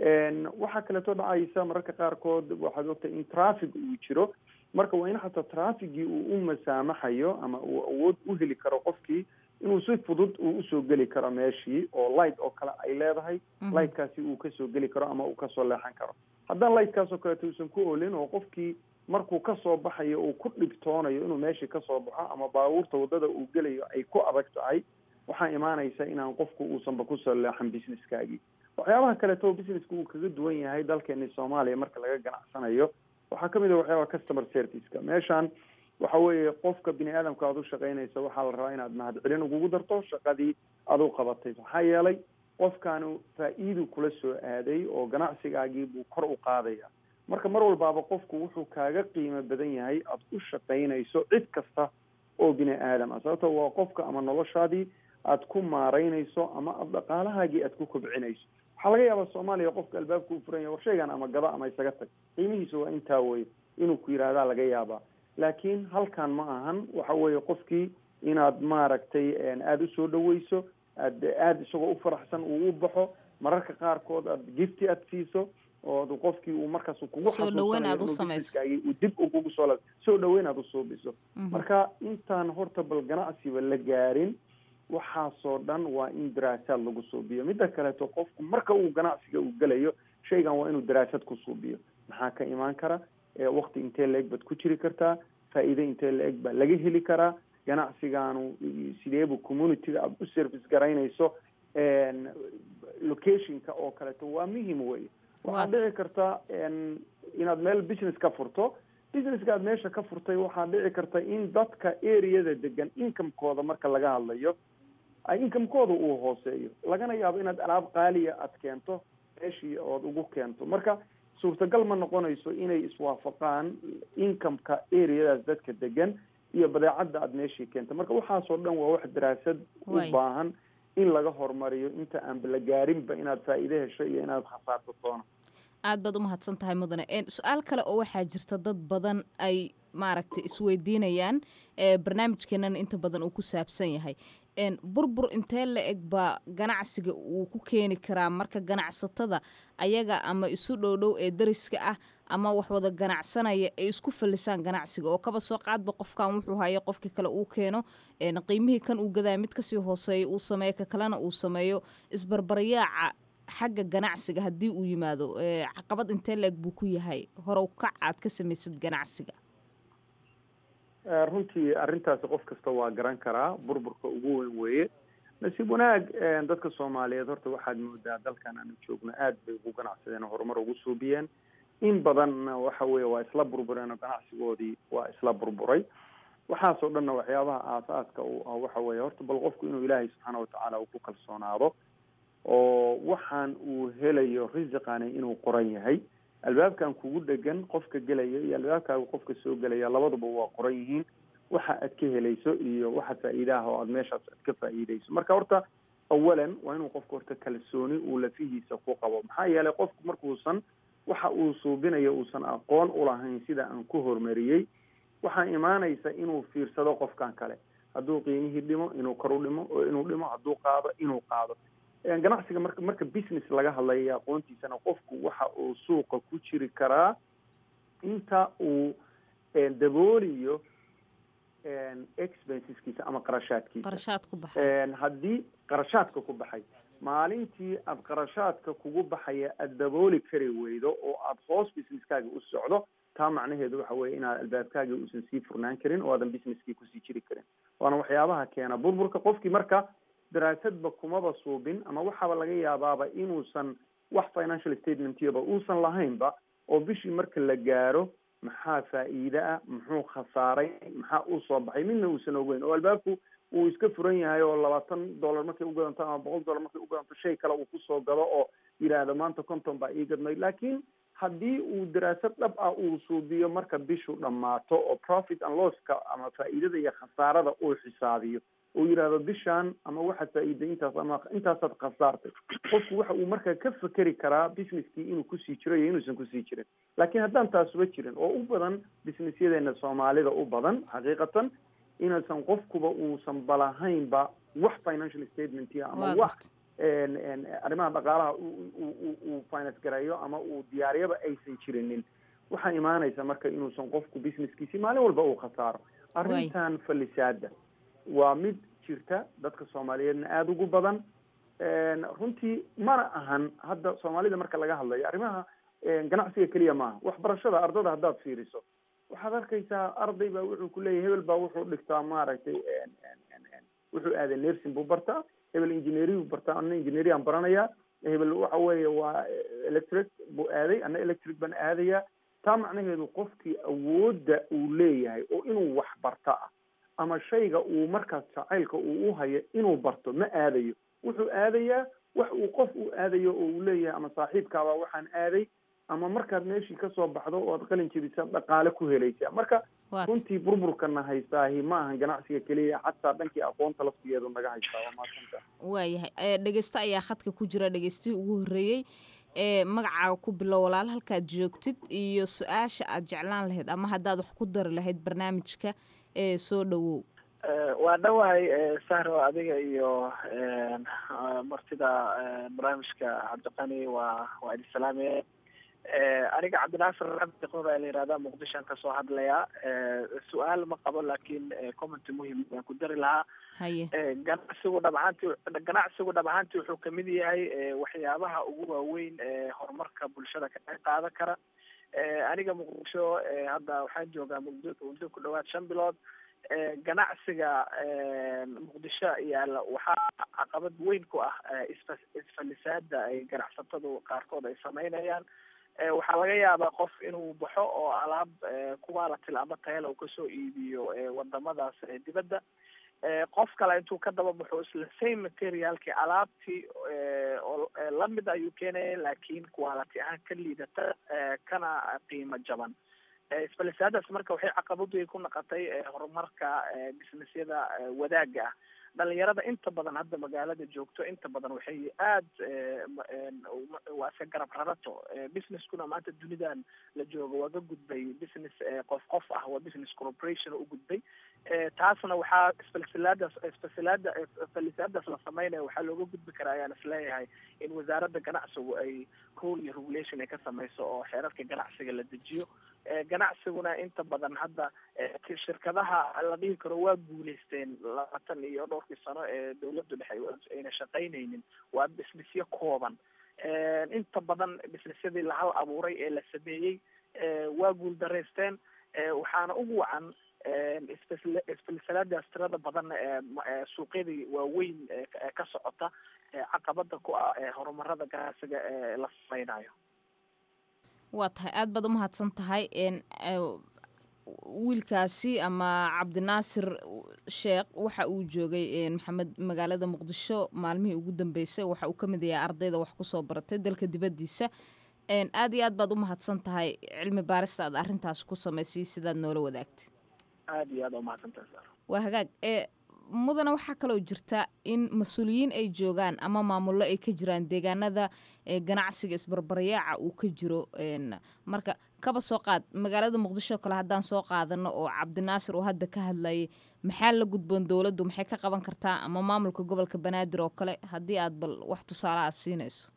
waxaa kaleeto dhacaysa mararka qaarkood waxaad ogtahay in traffic uu jiro marka waa in xataa trafficgii uu u masaamaxayo ama uu awood u heli karo qofkii inuu si fudud uu usoo geli karo meeshii oo light oo kale ay leedahay lightkaasi uu kasoo geli karo ama uu kasoo leexan karo haddaan lightkaas oo kaleeto uusan ku oolin oo qofkii markuu kasoo baxayo uu ku dhibtoonayo inuu meeshii kasoo baxo ama baabuurta wadada uu gelayo ay ku adag tahay waxaa imaanaysa inaan qofku uusanba kusoo leexan businesskaagii waxyaabaha kaleeto businesska uu kaga duwan yahay dalkeeni soomaaliya marka laga ganacsanayo waxaa kamid ah waxyaabaha customer serviceka meeshaan waxa weeye qofka bini aadamka aada u shaqaynaysa waxaa la rabaa inaad mahadcelin ugugu darto shaqadii aada u qabatay maxaa yeelay qofkaanu faa-iidu kula soo aaday oo ganacsigaagii buu kor u qaadaya marka mar walbaaba qofku wuxuu kaaga qiimo badan yahay aada u shaqaynayso cid kasta oo bini aadam ah sababto waa qofka ama noloshaadii aada ku maaraynayso ama aada dhaqaalahaagii aada ku kobcinayso waxaa laga yaabaa soomaaliya qofka albaabka u furan yahay war shaygan ama gada ama isaga tag qiimihiisa waa intaa weye inuu ku yidhaahdaa laga yaabaa laakiin halkan ma ahan waxa weeye qofkii inaad maaragtay aada usoo dhaweyso aada isagoo u faraxsan uu u baxo mararka qaarkood aada gifti aada siiso oo qofkii uu markaas kugu soo dhaweyn aad u samayso uu dib ugu soo dhaweyn aad u suubiso marka intaan horta bal ganacsiba la gaarin waxaasoo dhan waa in daraasaad lagu suubiyo midda kaleeto qofku marka uu ganacsiga uu gelayo shaygan waa inuu daraasad ku suubiyo maxaa ka imaan kara waqti intee la-eg baad ku jiri kartaa faa'iide intee la-eg baa laga heli karaa ganacsigaanu sideebu communityga aada u service garaynayso locationka oo kaleeto waa muhim wey waxaad dhici karta inaad meel business ka furto businesska aad meesha ka furtay waxaa dhici karta in dadka areada degan incomekooda marka laga hadlayo ay incomekooda uu hooseeyo lagana yaabo inaad alaab qaaliya aad keento meeshii ood ugu keento marka suurtagal ma noqonayso inay iswaafaqaan incomeka areadaas dadka degan iyo badeecadda aada meeshii keento marka waxaasoo dhan waa wax daraasad u baahan in laga horumariyo inta aan la gaarinba inaad faa'iido hesho iyo inaad khasaarto toona. aad baad u mahadsan tahay mudane su-aal kale oo waxaa jirta dad badan ay maaragtay isweydiinayaan barnaamijkeennan inta badan uu ku saabsan yahay burbur intee la eg baa ganacsiga uu ku keeni karaa marka ganacsatada ayaga ama isu dhowdhow ee dariska ah ama wax wada ganacsanaya ay isku fallisaan ganacsiga oo kaba soo qaadba qofkan wuxuu hayo qofkii kale uu keeno qiimihii kan uu gadaa mid kasii hooseeya uu sameeyo ka kalena uu sameeyo isbarbaryaaca xagga ganacsiga haddii uu yimaado caqabad intee la eg buu ku yahay horow kac aad ka samaysid ganacsiga. runtii arrintaasi qof kasta waa garan karaa burburka ugu weyn weeye nasiib wanaag dadka soomaaliyeed horta waxaad moodaa dalkan aanu joogno aad bay ugu ganacsadeen oo horumar ugu suubiyeen in badanna waxa weeye waa isla burbureen oo ganacsigoodii waa isla burburay waxaasoo dhanna waxyaabaha aasaaska u ah waxa weeye horta bal qofku inuu ilaahay subxaana watacaala uu ku kalsoonaado oo waxaan uu helayo risiqani inuu qoran yahay albaabkan kugu dhegan qofka gelaya iyo albaabkaaga qofka soo gelaya labaduba waa qoran yihiin waxa aad ka helayso iyo waxa faa'iidaha oo aad meeshaas aad ka faa'iidayso marka horta awalan waa inuu qofka horta kalsooni uu lafihiisa ku qabo maxaa yeelay qofku markuusan waxa uu suubinayo uusan aqoon u lahayn sida aan ku horumariyey waxaa imaanaysa inuu fiirsado qofkan kale hadduu qiimihii dhimo inuu kor u dhimo oo inuu dhimo hadduu qaado inuu qaado ganacsiga marka business laga hadlayo aqoontiisana qofku waxa uu suuqa ku jiri karaa inta uu dabooliyo expenseskiisa ama qarashaadkiisa haddii qarashaadka ku baxay maalintii aad qarashaadka kugu baxaya aad dabooli kari weydo oo aad hoos businesskaaga u socdo taa macnaheedu waxa weeye inaad albaabkaaga uusan sii furnaan karin oo aadan businesskii kusii jiri karin waana waxyaabaha keena burburka qofkii marka daraasadba kumaba suubin ama waxaaba laga yaabaaba inuusan wax financial statementiyaba uusan lahaynba oo bishii marka la gaaro maxaa faa'iide ah muxuu khasaaray maxaa uu soo baxay midna uusan ogeyn oo albaabku uu iska furan yahay oo $20 markay u gadanto ama $100 markay u gadanto shay kale uu kusoo gado oo yidhaahdo maanta 50 baa ii gadmay laakiin haddii uu daraasad dhab ah uu suubiyo marka bishu dhammaato oo profit and losska ama faa'iidada iyo khasaarada uu xisaabiyo uu yidhaahdo bishaan ama waxaad faa'iiday intaas ama intaasaad khasaartay qofku waxa uu markaa ka fekeri karaa businesskii inuu kusii jiro iyo inuusan kusii jirin laakiin haddaan taasuba jirin oo u badan businessyadeena soomaalida u badan xaqiiqatan inaysan qofkuba uusan balahaynba wax financial statementia ama wax arrimaha dhaqaalaha uu finance gareeyo ama uu diyaariyaba aysan jirinin waxaa imaanaysa marka inuusan qofku businesskiisi maalin walba uu khasaaro arrintan fallisaada waa mid jirta dadka soomaaliyeedna aada ugu badan runtii mana ahan hadda soomaalida marka laga hadlayo arrimaha ganacsiga keliya maaha waxbarashada ardada haddaad fiiriso waxaad arkaysaa arday baa wuxuu ku leeyahay hebel baa wuxuu dhigtaa maaragtay wuxuu aaday nursing buu bartaa hebel engineering buu bartaa ana engineering aan baranayaa hebel waxa weeye waa electric buu aaday ana electric baan aadayaa taa macnaheedu qofkii awoodda uu leeyahay oo inuu wax barta ah ama shayga uu markaas jacaylka uu u hayo inuu barto ma aadayo wuxuu aadayaa wax uu qof uu aadayo oo uu leeyahay ama saaxiibkaabaa waxaan aaday ama markaad meeshii kasoo baxdo oo aad qalin jebisa dhaqaale ku helaysa marka runtii burburkana haystaahi ma ahan ganacsiga keliya xataa dhankii aqoonta laftigeedu naga haystaa waa maasanta waayahay dhegeysta ayaa khadka ku jira dhegeystihii ugu horreeyey magacaaga ku bilow walaal halkaad joogtid iyo su-aasha aad jeclaan lahayd ama haddaad wax ku dari lahayd barnaamijka soo dhawow waa dhawahay sahro adiga iyo martida barnaamijka cabdiqani waa idin salaamaya aniga cabdinaasir cabdiqani baa la yihahdaa muqdishoan kasoo hadlayaa su-aal ma qabo laakiin comment muhim baan ku dari lahaa ganacsigu dhab ahaantii wuxuu kamid yahay waxyaabaha ugu waaweyn horumarka bulshada ka qaadan kara aniga muqdisho hadda waxaan joogaa muddo ku dhawaad 5 bilood ganacsiga muqdisho yaala waxaa caqabad weyn ku ah isfalisaada ay ganacsatadu qaarkood ay samaynayaan waxaa laga yaabaa qof inuu baxo oo alaab quality ama tayala uu kasoo iibiyo wadamadaas dibadda qof kale intuu ka daba baxo isla same materialkii alaabtii oo lamid ayuu keenaya laakiin quality ahaan ka liidata kana qiimo jaban isfalisaadaas marka waxay caqabad weyn ku noqotay horumarka businessyada wadaaga ah dhalinyarada inta badan hadda magaalada joogto inta badan waxay aad waa iska garab rarato businesskuna maanta dunidan la joogo waa ka gudbay business qof ah waa business corporation u gudbay taasna waxaa isfalisaadaas la sameynaya waxaa looga gudbi karaa ayaan isleeyahay in wasaaradda ganacsigu ay rule iyo regulation ay ka sameyso oo xeerarka ganacsiga la dejiyo ganacsiguna inta badan hadda shirkadaha la dhihi karo waa guuleysteen 20 iyo dhowrkii sano ee dawladdu dhexe ayna shaqaynaynin waa businessyo kooban inta badan businessyadii la hal abuuray ee la sameeyey waa guuldareysteen waxaana ugu wacan isfilsalaadaas tirada badan ee suuqyadii waaweyn ka socota caqabada ku ah horumarada ganacsiga ee la sameynayo. waa tahay aad baad umahadsan tahay wiilkaasi ama cabdinaasir sheekh waxa uu joogay maxamed magaalada muqdisho maalmihii ugu dambeysay waxa uu ka mid yahay ardayda wax kusoo baratay dalka dibadiisa aad iyo aad baad umahadsan tahay cilmi baarista aad arrintaas ku samaysay sidaad noola wadaagtay. aad iyo aad umahadsan tahay. waa hagaag mudana waxaa kaloo jirta in mas-uuliyiin ay joogaan ama maamullo ay ka jiraan deegaanada ganacsiga isbarbaryaaca uu ka jiro marka kaba soo qaad magaalada muqdisho kale haddaan soo qaadano oo cabdinaasir uu hadda ka hadlayay maxaa la gudboon dowladdu maxay ka qaban kartaa ama maamulka gobolka banaadir oo kale haddii aad bal wax tusaale aad siinayso.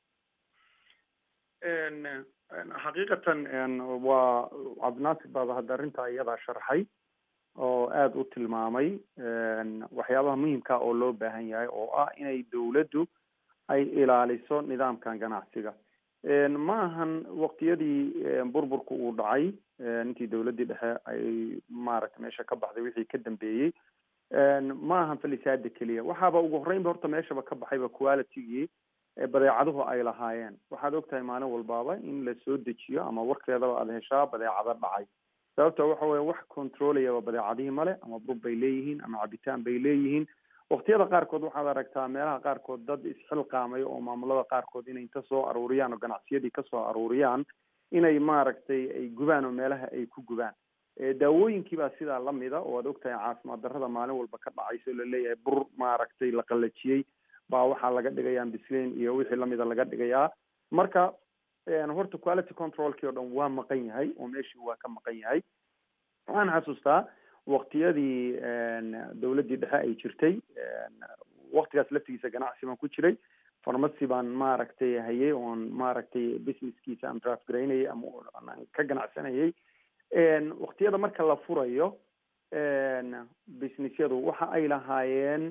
xaqiiqatan waa cabdinaasir baaba hadda arrintaa iyadaa sharxay oo aada u tilmaamay waxyaabaha muhiimka oo loo baahan yahay oo ah inay dawladdu ay ilaaliso nidaamkan ganacsiga ma ahan waqtiyadii burburku uu dhacay intii dawladdii dhexe ay maaragtay meesha ka baxday wixii ka dambeeyey ma ahan falisaada keliya waxaaba ugu horreynba horta meeshaba ka baxayba qualitygii badeecaduhu ay lahaayeen waxaad ogtahay maalin walbaaba in la soo dejiyo ama warkeedaba aada heshaa badeecado dhacay sababta waxa weeye wax controlayaba badeecadihii male ama bur bay leeyihiin ama cabitaan bay leeyihiin waqtiyada qaarkood waxaad aragtaa meelaha qaarkood dad isxilqaamayo oo maamulada qaarkood inay inta soo aruuriyaan oo ganacsiyadii kasoo aruuriyaan inay maaragtay ay gubaan oo meelaha ay ku gubaan daawooyinkii baa sidaa lamida oo aad ogtahay caafimaad darrada maalin walba ka dhacayso laleeyahay bur maaragtay la qalajiyey baa waxaa laga dhigayaa bislayn iyo wixii lamida laga dhigayaa marka horta quality controlkii oo dhan waa maqan yahay oo meeshii waa ka maqan yahay waxaan xasuustaa waqtiyadii dawladdii dhexe ay jirtay waqtigaas laftigiisa ganacsi baan ku jiray farmacy baan maaragtay hayay oon maaragtay businesskiisa aan draft garaynayay ama aan ka ganacsanayay waqtiyada marka la furayo businessyadu waxa ay lahaayeen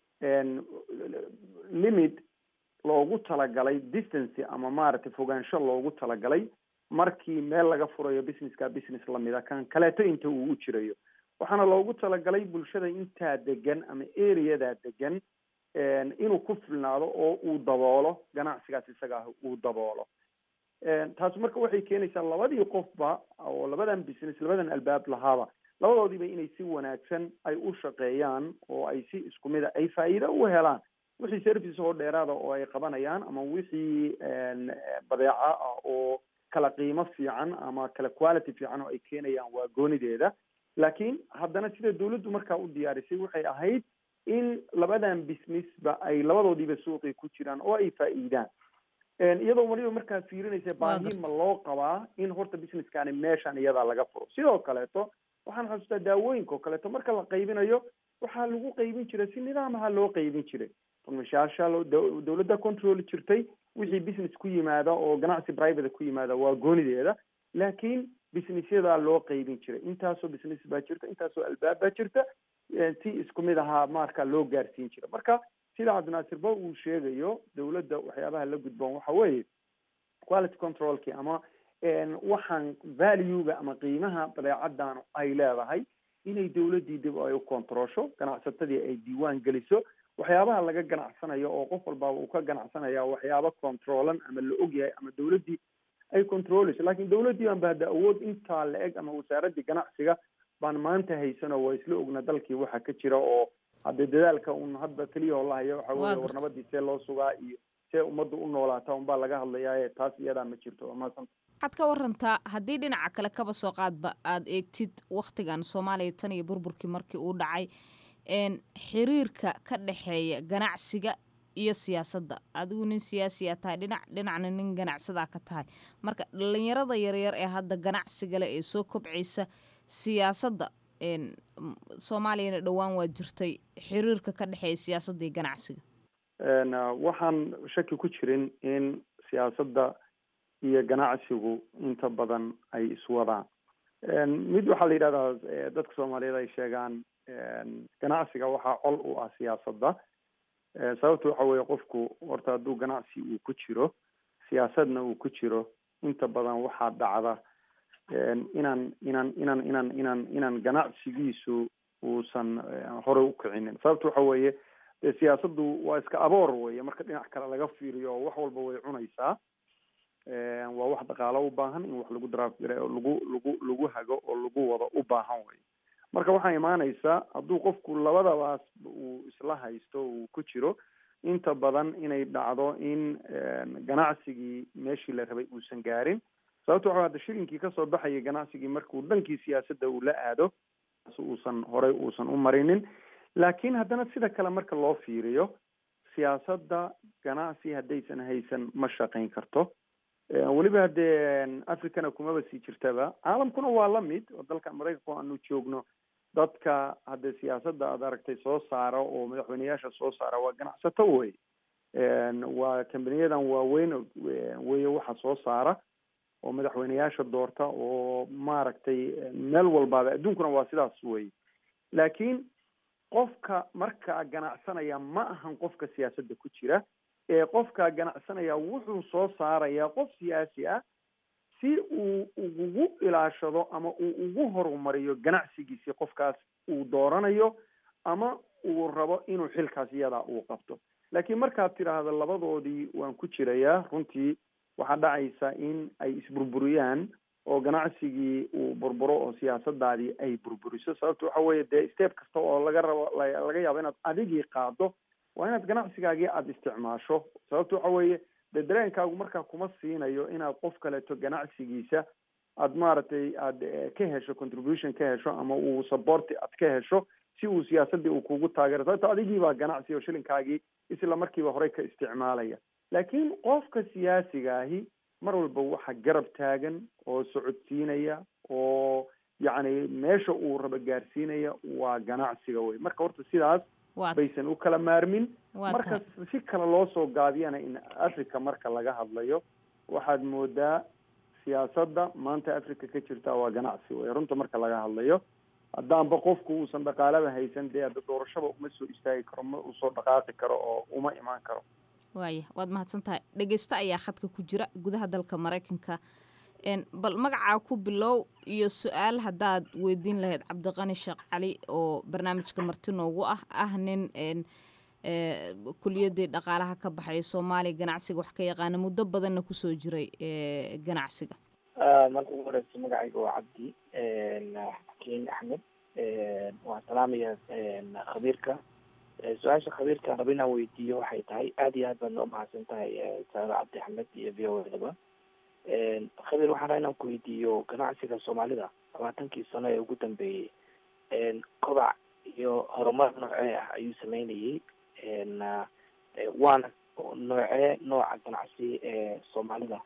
limit loogu talagalay distance ama maaragtay fogaansho loogu talagalay markii meel laga furayo businesska business lamida kan kaleeto inta uu u jirayo waxaana loogu talagalay bulshada intaa degan ama areadaa degan inuu ku filnaado oo uu daboolo ganacsigaas isaga ah uu daboolo taas marka waxay keenaysaa labadii qofba oo labadan business labadan albaab lahaaba labadoodiiba inay si wanaagsan ay u shaqeeyaan oo ay si isku mid a ay faa'iido u helaan wixii service oo dheeraada oo ay qabanayaan ama wixii badeeca ah oo kala qiimo fiican ama kala quality fiican oo ay keenayaan waa goonideeda laakiin haddana sida dawladdu markaa u diyaarisay waxay ahayd in labadan businessba ay labadoodiiba suuqii ku jiraan oo ay faa'iidaan iyadoo waliba markaa fiirinaysa baahi ma loo qabaa in horta businesskani meeshan iyadaa laga furo sidoo kaleeto waxaan xasuustaa daawooyinka oo kaleeto marka la qaybinayo waxaa lagu qaybin jiray si nidaamaha loo qaybin jiray farmashaasha dawladda control jirtay wixii business ku yimaada oo ganacsi private ku yimaada waa goonideeda laakiin businessyada loo qaybin jiray intaasoo business baa jirta intaasoo albaab baa jirta si isku mid ahaa marka loo gaarsiin jira marka sida cabdinaasirba uu sheegayo dawladda waxyaabaha la gudboon waxa weeye quality controlki ama waxaan valuega ama qiimaha badeecadan ay leedahay inay dawladdii dib ay u controlsho ganacsatadii ay diiwaan geliso waxyaabaha laga ganacsanayo oo qof walba uu ka ganacsanaya waxyaabo controlan ama la ogyahay ama dawladdii ay controleyso laakiin dawladdii baan ba hadda awood intaa la eg ama wasaaraddii ganacsiga baan maanta haysano waa isla ogna dalkii waxa ka jira oo hadda dadaalka un hadda keliya oo la hayo waxa weeye war nabadii see loo sugaa iyo see ummadda u noolaata unbaa laga hadlayaa taas iyadaa ma jirto waa mahadsan waxaad ka warantaa haddii dhinaca kale kaba soo qaadba aad eegtid waktigan soomaaliya tan iyo burburkii markii uu dhacay xiriirka ka dhexeeya ganacsiga iyo siyaasadda. adigu nin siyaasiya tahay dhinacna nin ganacsadaa ka tahay, marka dhalinyarada yaryar ee hadda ganacsiga leh ee soo kobcaysa siyaasadda soomaaliyana dhowaan waa jirtay xiriirka ka dhexeeya siyaasadda iyo ganacsiga. waxaan shaki ku jirin in siyaasadda iyo ganacsigu inta badan ay iswadaan. mid waxaa la yidhahdaa dadka soomaaliyeed ay sheegaan ganacsiga waxaa col u ah siyaasadda. sababta waxa weeye qofku horta hadduu ganacsi uu ku jiro siyaasadna uu ku jiro inta badan waxaa dhacda inaan ganacsigiisu uusan horey u kicinin. sababta waxa weeye dee siyaasaddu waa iska aboor weye marka dhinac kale laga fiiriyo oo wax walba way cunaysaa. waa wax dhaqaalo u baahan in wax lagu daraafgara lagu hago oo lagu wado u baahan wey. marka waxaa imaanaysa hadduu qofku labadabaas uu isla haysto uu ku jiro inta badan inay dhacdo in ganacsigii meeshii la rabay uusan gaarin. sababta waxa hadda shilinkii kasoo baxayay ganacsigii markuu dhankii siyaasadda uu la aado uusan horey uusan u marinin. laakiin haddana sida kale marka loo fiiriyo siyaasadda ganacsi haddaysan haysan ma shaqayn karto. weliba haddee africana kumaba sii jirtaba, caalamkuna waa lamid oo dalka maraykanka aanu joogno dadka hadde siyaasadda aad aragtay soo saara oo madaxweyneyaasha soo saara waa ganacsato wey. waa kambaniyadan waaweyn weye waxa soo saara oo madaxweyneyaasha doorta oo maaragtay meel walbaaba adduunkuna waa sidaas wey. laakiin qofka markaa ganacsanaya ma ahan qofka siyaasadda ku jira ee qofkaa ganacsanaya wuxuu soo saarayaa qof siyaasi ah si uu ugu ilaashado ama uu ugu horumariyo ganacsigiisii qofkaas uu dooranayo ama uu rabo inuu xilkaas iyadaa uu qabto. laakiin markaad tidhaahdo labadoodii waan ku jirayaa runtii waxaa dhacaysa in ay isburburiyaan oo ganacsigii uu burburo oo siyaasadaadii ay burburiso. sababta waxa weeye dee step kasta oo laga yaabo inaad adigii qaado waa inaad ganacsigaagii aada isticmaasho. sababta waxa weeye dee dareenkaagu markaa kuma siinayo inaad qof kaleeto ganacsigiisa aad maaragtay aad ka hesho contribution ka hesho ama uu support aad ka hesho si uu siyaasadii uu kugu taageero. sababta adigii baa ganacsi oo shilinkaagii isla markiiba horey ka isticmaalaya. laakiin qofka siyaasiga ahi mar walba waxa garab taagan oo socodsiinaya oo yacni meesha uu raba gaarsiinaya waa ganacsiga wey. marka horta sidaas baysan u kala maarmin. marka si kale loo soo gaabiyana in africa marka laga hadlayo waxaad moodaa siyaasadda maanta africa ka jirta waa ganacsi wey runta marka laga hadlayo. haddaanba qofku uusan dhaqaalaba haysan dee hadda doorashaba uma soo istaagi karo, ma usoo dhaqaaqi karo oo uma imaan karo. waaya waad mahadsan tahay. dhegeysta ayaa khadka ku jira gudaha dalka maraykanka. bal magacaa ku bilow iyo su-aal haddaad weydiin lahayd cabdiqani sheekh cali oo barnaamijka marti noogu ah nin kuliyadii dhaqaalaha ka baxay soomaaliya ganacsiga wax ka yaqaana muddo badanna kusoo jiray ganacsiga. marka ugu horeysa magacayga waa cabdi xakiin axmed. waan salaamaya khabiirka. su-aasha khabiirka raba inaan weydiiyo waxay tahay aada iyo aad baad noo mahadsan tahay saaro cabdi axmed iyo v o daba. khabiir waxaan rabaa inaan ku weydiiyo ganacsiga soomaalida 20 sano ee ugu dambeeyey kobac iyo horumar noocee ah ayuu sameynayay. waana nooca ganacsi ee soomaalida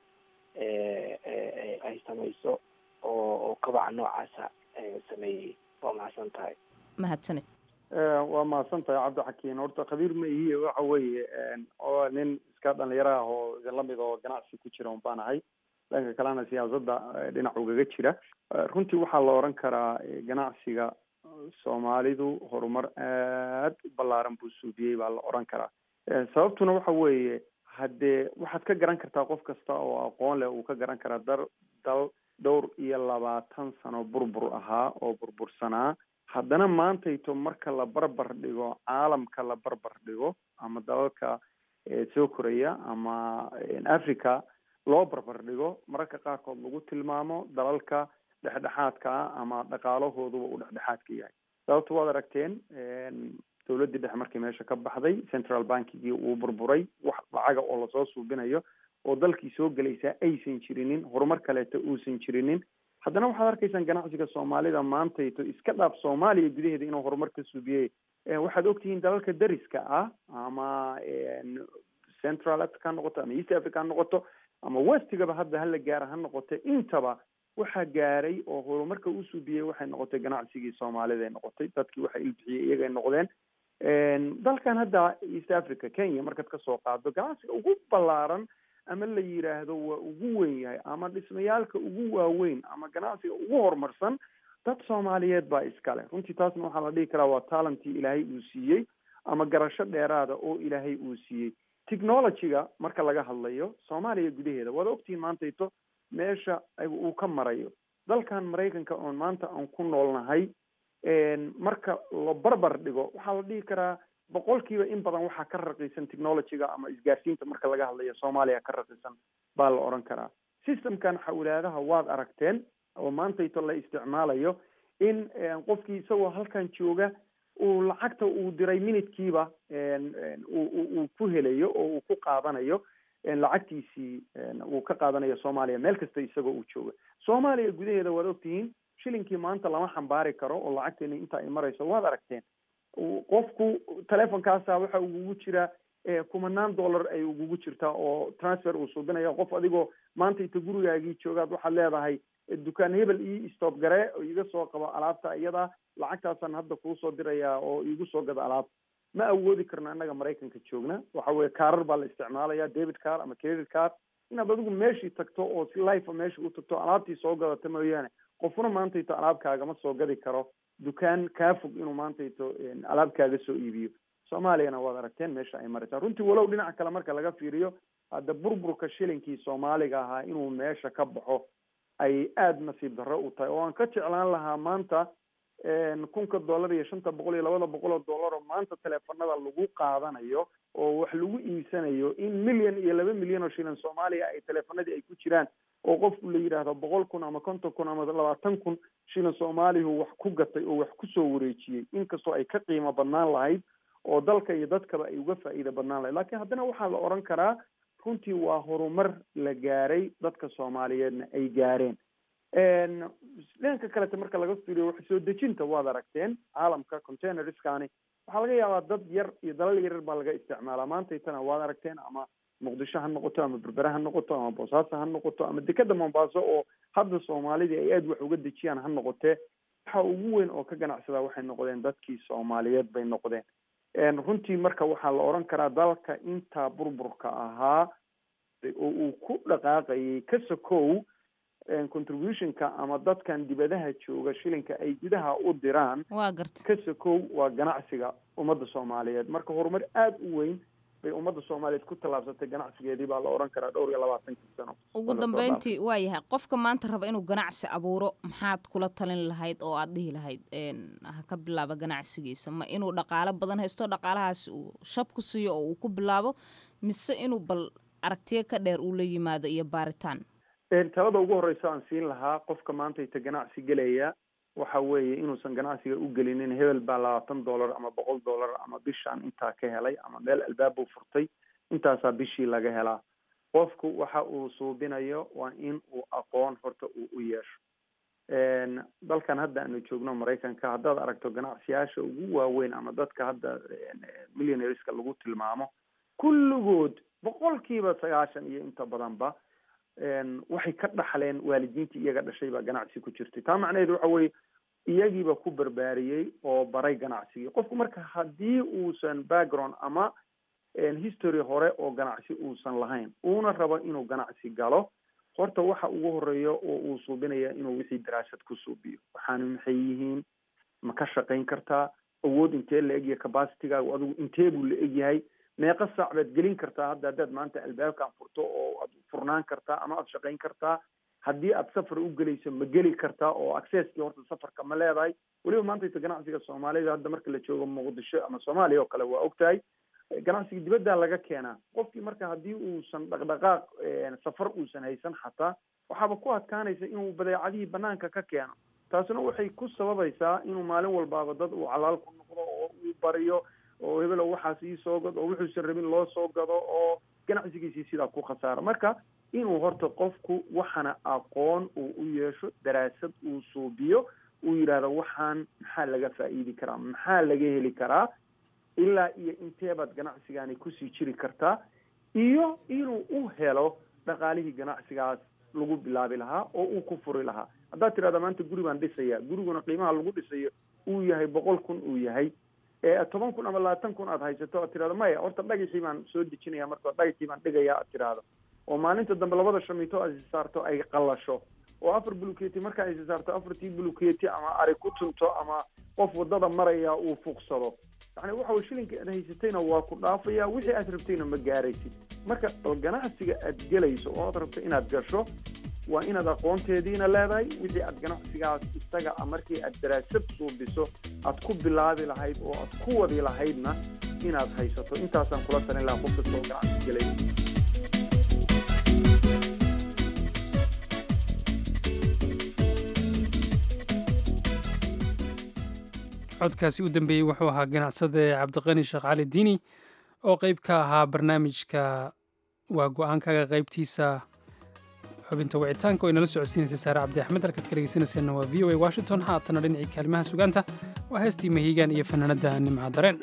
ay samayso oo kobaca noocaasa sameeyey. waa mahadsan tahay. mahadsanid. waa mahadsan tahay cabdixakiin. horta khabiir ma ihiye waxa weeye oo nin iska dhalinyaro ah oo lamid oo ganacsi ku jira un baan ahay. dhanka kalena siyaasadda dhinac ugaga jira. runtii waxaa la oran karaa ganacsiga soomaalidu horumar aad u ballaaran buu suudiyey baa la oran karaa. sababtuna waxa weeye haddee waxaad ka garan kartaa qof kasta oo aqoon leh uu ka garan karaa dal dhowr iyo 20 sano burbur ahaa oo burbursanaa. haddana maantayto marka la barbar dhigo caalamka la barbar dhigo ama dalalka soo koraya ama africa loo barbar dhigo mararka qaarkood lagu tilmaamo dalalka dhexdhexaadka ah ama dhaqaalahooduba uu dhexdhexaadka yahay. sababta waad aragteen dawladdii dhexe markii meesha ka baxday central bankigii uu burburay wax lacaga oo lasoo suubinayo oo dalkii soo gelaysaa aysan jirinin horumar kaleeto uusan jirinin. haddana waxaad arkaysaan ganacsiga soomaalida maantayto iska dhaaf soomaaliya gudaheeda inuu horumar ka suubiyey waxaad ogtihiin dalalka dariska ah ama central africa ha noqoto ama east africa ha noqoto ama westigaba hadda hala gaara ha noqote intaba waxaa gaaray oo horumarka u suubiyey waxay noqotay ganacsigii soomaalida ay noqotay dadkii waxa ilbixiyey iyagay noqdeen dalkan hadda east africa kenya markaad kasoo qaado ganacsiga ugu ballaaran ama la yiraahdo waa ugu weyn yahay ama dhismayaalka ugu waaweyn ama ganacsiga ugu horumarsan dad soomaaliyeed baa iskale runtii taasna waxaa la dhihi karaa waa talentii ilaahay uu siiyey ama garasho dheeraada oo ilaahay uu siiyey technologyga marka laga hadlayo soomaaliya gudaheeda waad ogtihiin maantayto meesha uu ka marayo dalkan maraykanka oon maanta aan ku noolnahay marka la barbar dhigo waxaa la dhihi karaa boqolkiiba in badan waxaa ka raqiisan technologyga ama isgaarsiinta marka laga hadlayo soomaaliya ka raqiisan baa la oran karaa systemkan xawlaadaha waad aragteen oo maantayto la isticmaalayo in qofkii isagoo halkan jooga uu lacagta uu diray minidkiiba uu ku helayo oo uu ku qaadanayo lacagtiisii uu ka qaadanayo soomaaliya meel kasta isagoo uu jooga soomaaliya gudaheeda waad ogtihiin shilinkii maanta lama xambaari karo oo lacagteeni inta ay marayso waad aragteen qofku telefonkaasa waxa ugugu jira kumanaan dollar ay ugugu jirtaa oo transfer uu suubinaya qof adigoo maanta inta gurigaagii joogaad waxaad leedahay dukaan hebel ii stop gare oo iga soo qabo alaabta iyada lacagtaasaan hadda kuu soo dirayaa oo iigu soo gada alaabta ma awoodi karno annaga maraykanka joogna waxa weye kaarar baa la isticmaalaya debit car ama credit card inaad adigu meeshii tagto oo si life meesha u tagto alaabtii soo gadata mooyaane qofuna maantayto alaabkaagama soo gadi karo dukaan kaa fog inuu maantayto alaabkaaga soo iibiyo soomaaliyana waad aragteen meesha ay maraysaa runtii walow dhinaca kale marka laga fiiriyo hadda burburka shilinkii soomaaliga ahaa inuu meesha ka baxo ay aada nasiib darro u tahay oo aan ka jeclaan lahaa maanta $1,000 iyo $500 iyo $200 oo maanta teleefanada lagu qaadanayo oo wax lagu iibsanayo in milyan iyo 2 milyan oo shilin soomaaliya ay teleefanadii ay ku jiraan oo qofku la yidhaahdo 100,000 ama 50,000 ama 20,000 shilin soomaalihu wax ku gatay oo wax kusoo wareejiyey inkastoo ay ka qiimo badnaan lahayd oo dalka iyo dadkaba ay uga faa'iido badnaan lahayd laakiin haddana waxaa la oran karaa runtii waa horumar la gaaray dadka soomaaliyeedna ay gaareen dhanka kalete marka laga fiiriyo wax soo dejinta waad aragteen caalamka containerskani waxaa laga yaabaa dad yar iyo dalal yaryar baa laga isticmaalaa maantaytana waad aragteen ama muqdisho ha noqoto ama berbere ha noqoto ama boosaaso ha noqoto ama dekeda mombaaso oo hadda soomaalidii ay aada wax uga dejiyaan ha noqotee waxa ugu weyn oo ka ganacsadaa waxay noqdeen dadkii soomaaliyeed bay noqdeen runtii marka waxaa la oran karaa dalka intaa burburka ahaa oo uu ku dhaqaaqayay ka sokow contributionka ama dadkan dibadaha jooga shilinka ay gudaha u diraan ka sokow waa ganacsiga ummadda soomaaliyeed marka horumar aada u weyn bay ummadda soomaaliyeed ku tallaabsatay ganacsigeedii baa la oran karaa 22 sano ugu dambeyntii waa yahay qofka maanta raba inuu ganacsi abuuro maxaad kula talin lahayd oo aad dhihi lahayd ha ka bilaabo ganacsigiisa ma inuu dhaqaalo badan haysto dhaqaalahaas uu shab ku siiyo oo uu ku bilaabo mise inuu bal aragtiyo ka dheer uu la yimaado iyo baaritaan talada ugu horeysa aan siin lahaa qofka maanta ita ganacsi gelaya waxa weeye inuusan ganacsiga u gelinin hebel baa $20 ama $100 ama bishaan intaa ka helay ama meel albaab uu furtay intaasaa bishii laga helaa qofku waxa uu suubinayo waa in uu aqoon horta uu u yeesho dalkan hadda aanu joogno maraykanka haddaad aragto ganacsiyyaasha ugu waaweyn ama dadka hadda millionaireska lagu tilmaamo kulligood 90% iyo inta badanba waxay ka dhaxleen waalidiintii iyaga dhashay baa ganacsi ku jirtay taa macnaheedu waxa weye iyagiiba ku barbaariyey oo baray ganacsigii qofku marka haddii uusan background ama history hore oo ganacsi uusan lahayn uuna rabo inuu ganacsi galo horta waxa ugu horeeya oo uu suubinaya inuu wixii daraasad ku suubiyo waxaanu maxay yihiin ma ka shaqayn kartaa awood intee la egyahay capacitygaagu adigu intee buu la egyahay meeqa saac baad gelin kartaa haddaad maanta albaabkan furto oo aad furnaan kartaa ama aad shaqayn kartaa haddii aad safar u gelayso ma geli kartaa oo accesskii horta safarka ma leedahay weliba maanta ita ganacsiga soomaalida hadda marka la joogo muqdisho ama soomaaliya oo kale waa ogtahay ganacsiga dibadda laga keenaa qofkii marka haddii uusan dhaqdhaqaaq safar uusan haysan xataa waxaaba ku adkaanaysa inuu badeecadihii banaanka ka keeno taasina waxay ku sababaysaa inuu maalin walbaaba dad uu calaal ku noqdo oo uu bariyo oo hebelo waxaas ii soo gado oo wuxuusan rabin loo soo gado oo ganacsigiisii sidaa ku khasaaro marka inuu horta qofku waxana aqoon uu u yeesho daraasad uu suubiyo uu yidhaahdo waxaan maxaa laga faa'iidi karaa, maxaa laga heli karaa, ilaa iyo inteebaad ganacsigaani kusii jiri kartaa, iyo inuu u helo dhaqaalihii ganacsigaas lagu bilaabi lahaa oo uu ku furi lahaa. haddaad tidhahda maanta guri baan dhisaya, guriguna qiimaha lagu dhisayo uu yahay 100,000 uu yahay, 10,000 ama 20,000 aad haysato, aad tidhahdo maya horta dhagaxii baan soo dejinaya, marka dhagaxii baan dhigaya aad tidhahdo, oo maalinta dambe 2 shamiito aad is saarto ay qalasho, oo 4 bulukeeti marka ay is saarto 4tii bulukeeti ama ari ku tunto ama qof wadada maraya uu fuuqsado, yani waxa way shilinka aad haysatayna waa ku dhaafaya, wixii aad rabtayna ma gaaraysid. marka ganacsiga aad gelayso oo aad rabto inaad gasho waa inaad aqoonteediina leedahay, wixii aad ganacsigaas isaga markii aad daraasad suubiso aad ku bilaabi lahayd oo aad ku wadi lahaydna inaad haysato. intaasaan kula talin lahaa qof kasta oo ganacsi gelay. codkaasi u dambeeyey wuxuu ahaa ganacsade cabdiqani sheekh cali diini oo qayb ka ahaa barnaamijka waa go-aankaga qaybtiisa xubinta wicitaanka oo inala socodsiinaysay saare cabdi axmed. halkaad ka dhegeysanayseena waa v o a washington. haatana dhinacii kaalimaha sugaanta waa heestii mahiigaan iyo fanaanada nimca dareen.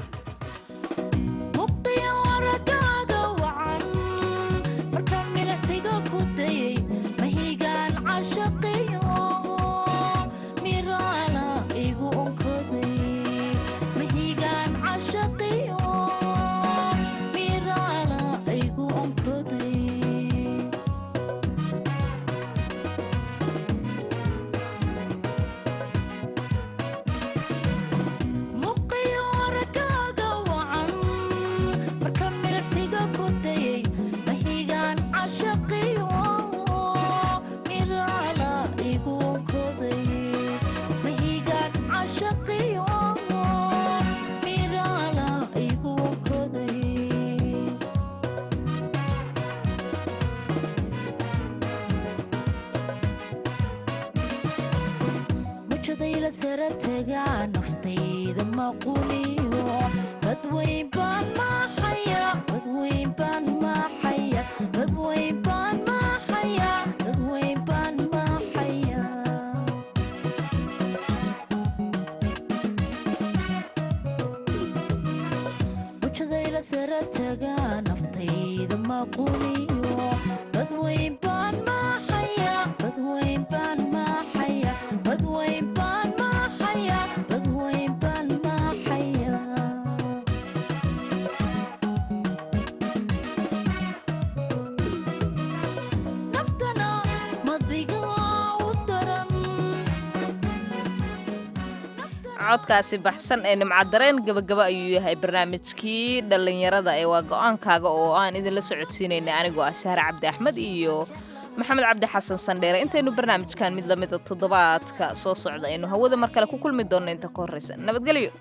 codkaasi baxsan ee nimca dareen gabagaba ayuu yahay barnaamijkii dhallinyarada ee waa go-aankaaga oo aan idinla socodsiinaynay anigoo ah sahre cabdi axmed iyo maxamed cabdi xasan sandheere. intaynu barnaamijkan mid lamida toddobaadka soo socda aynu hawada mar kale ku kulmi doonno. inta ka horreysa nabadgelyo.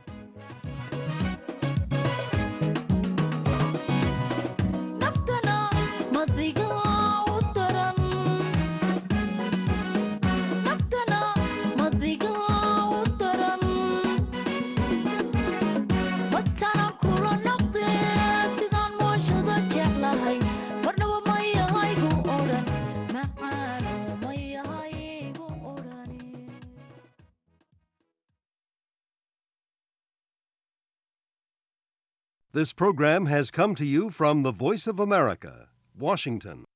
This program has come to you from the Voice of America, Washington.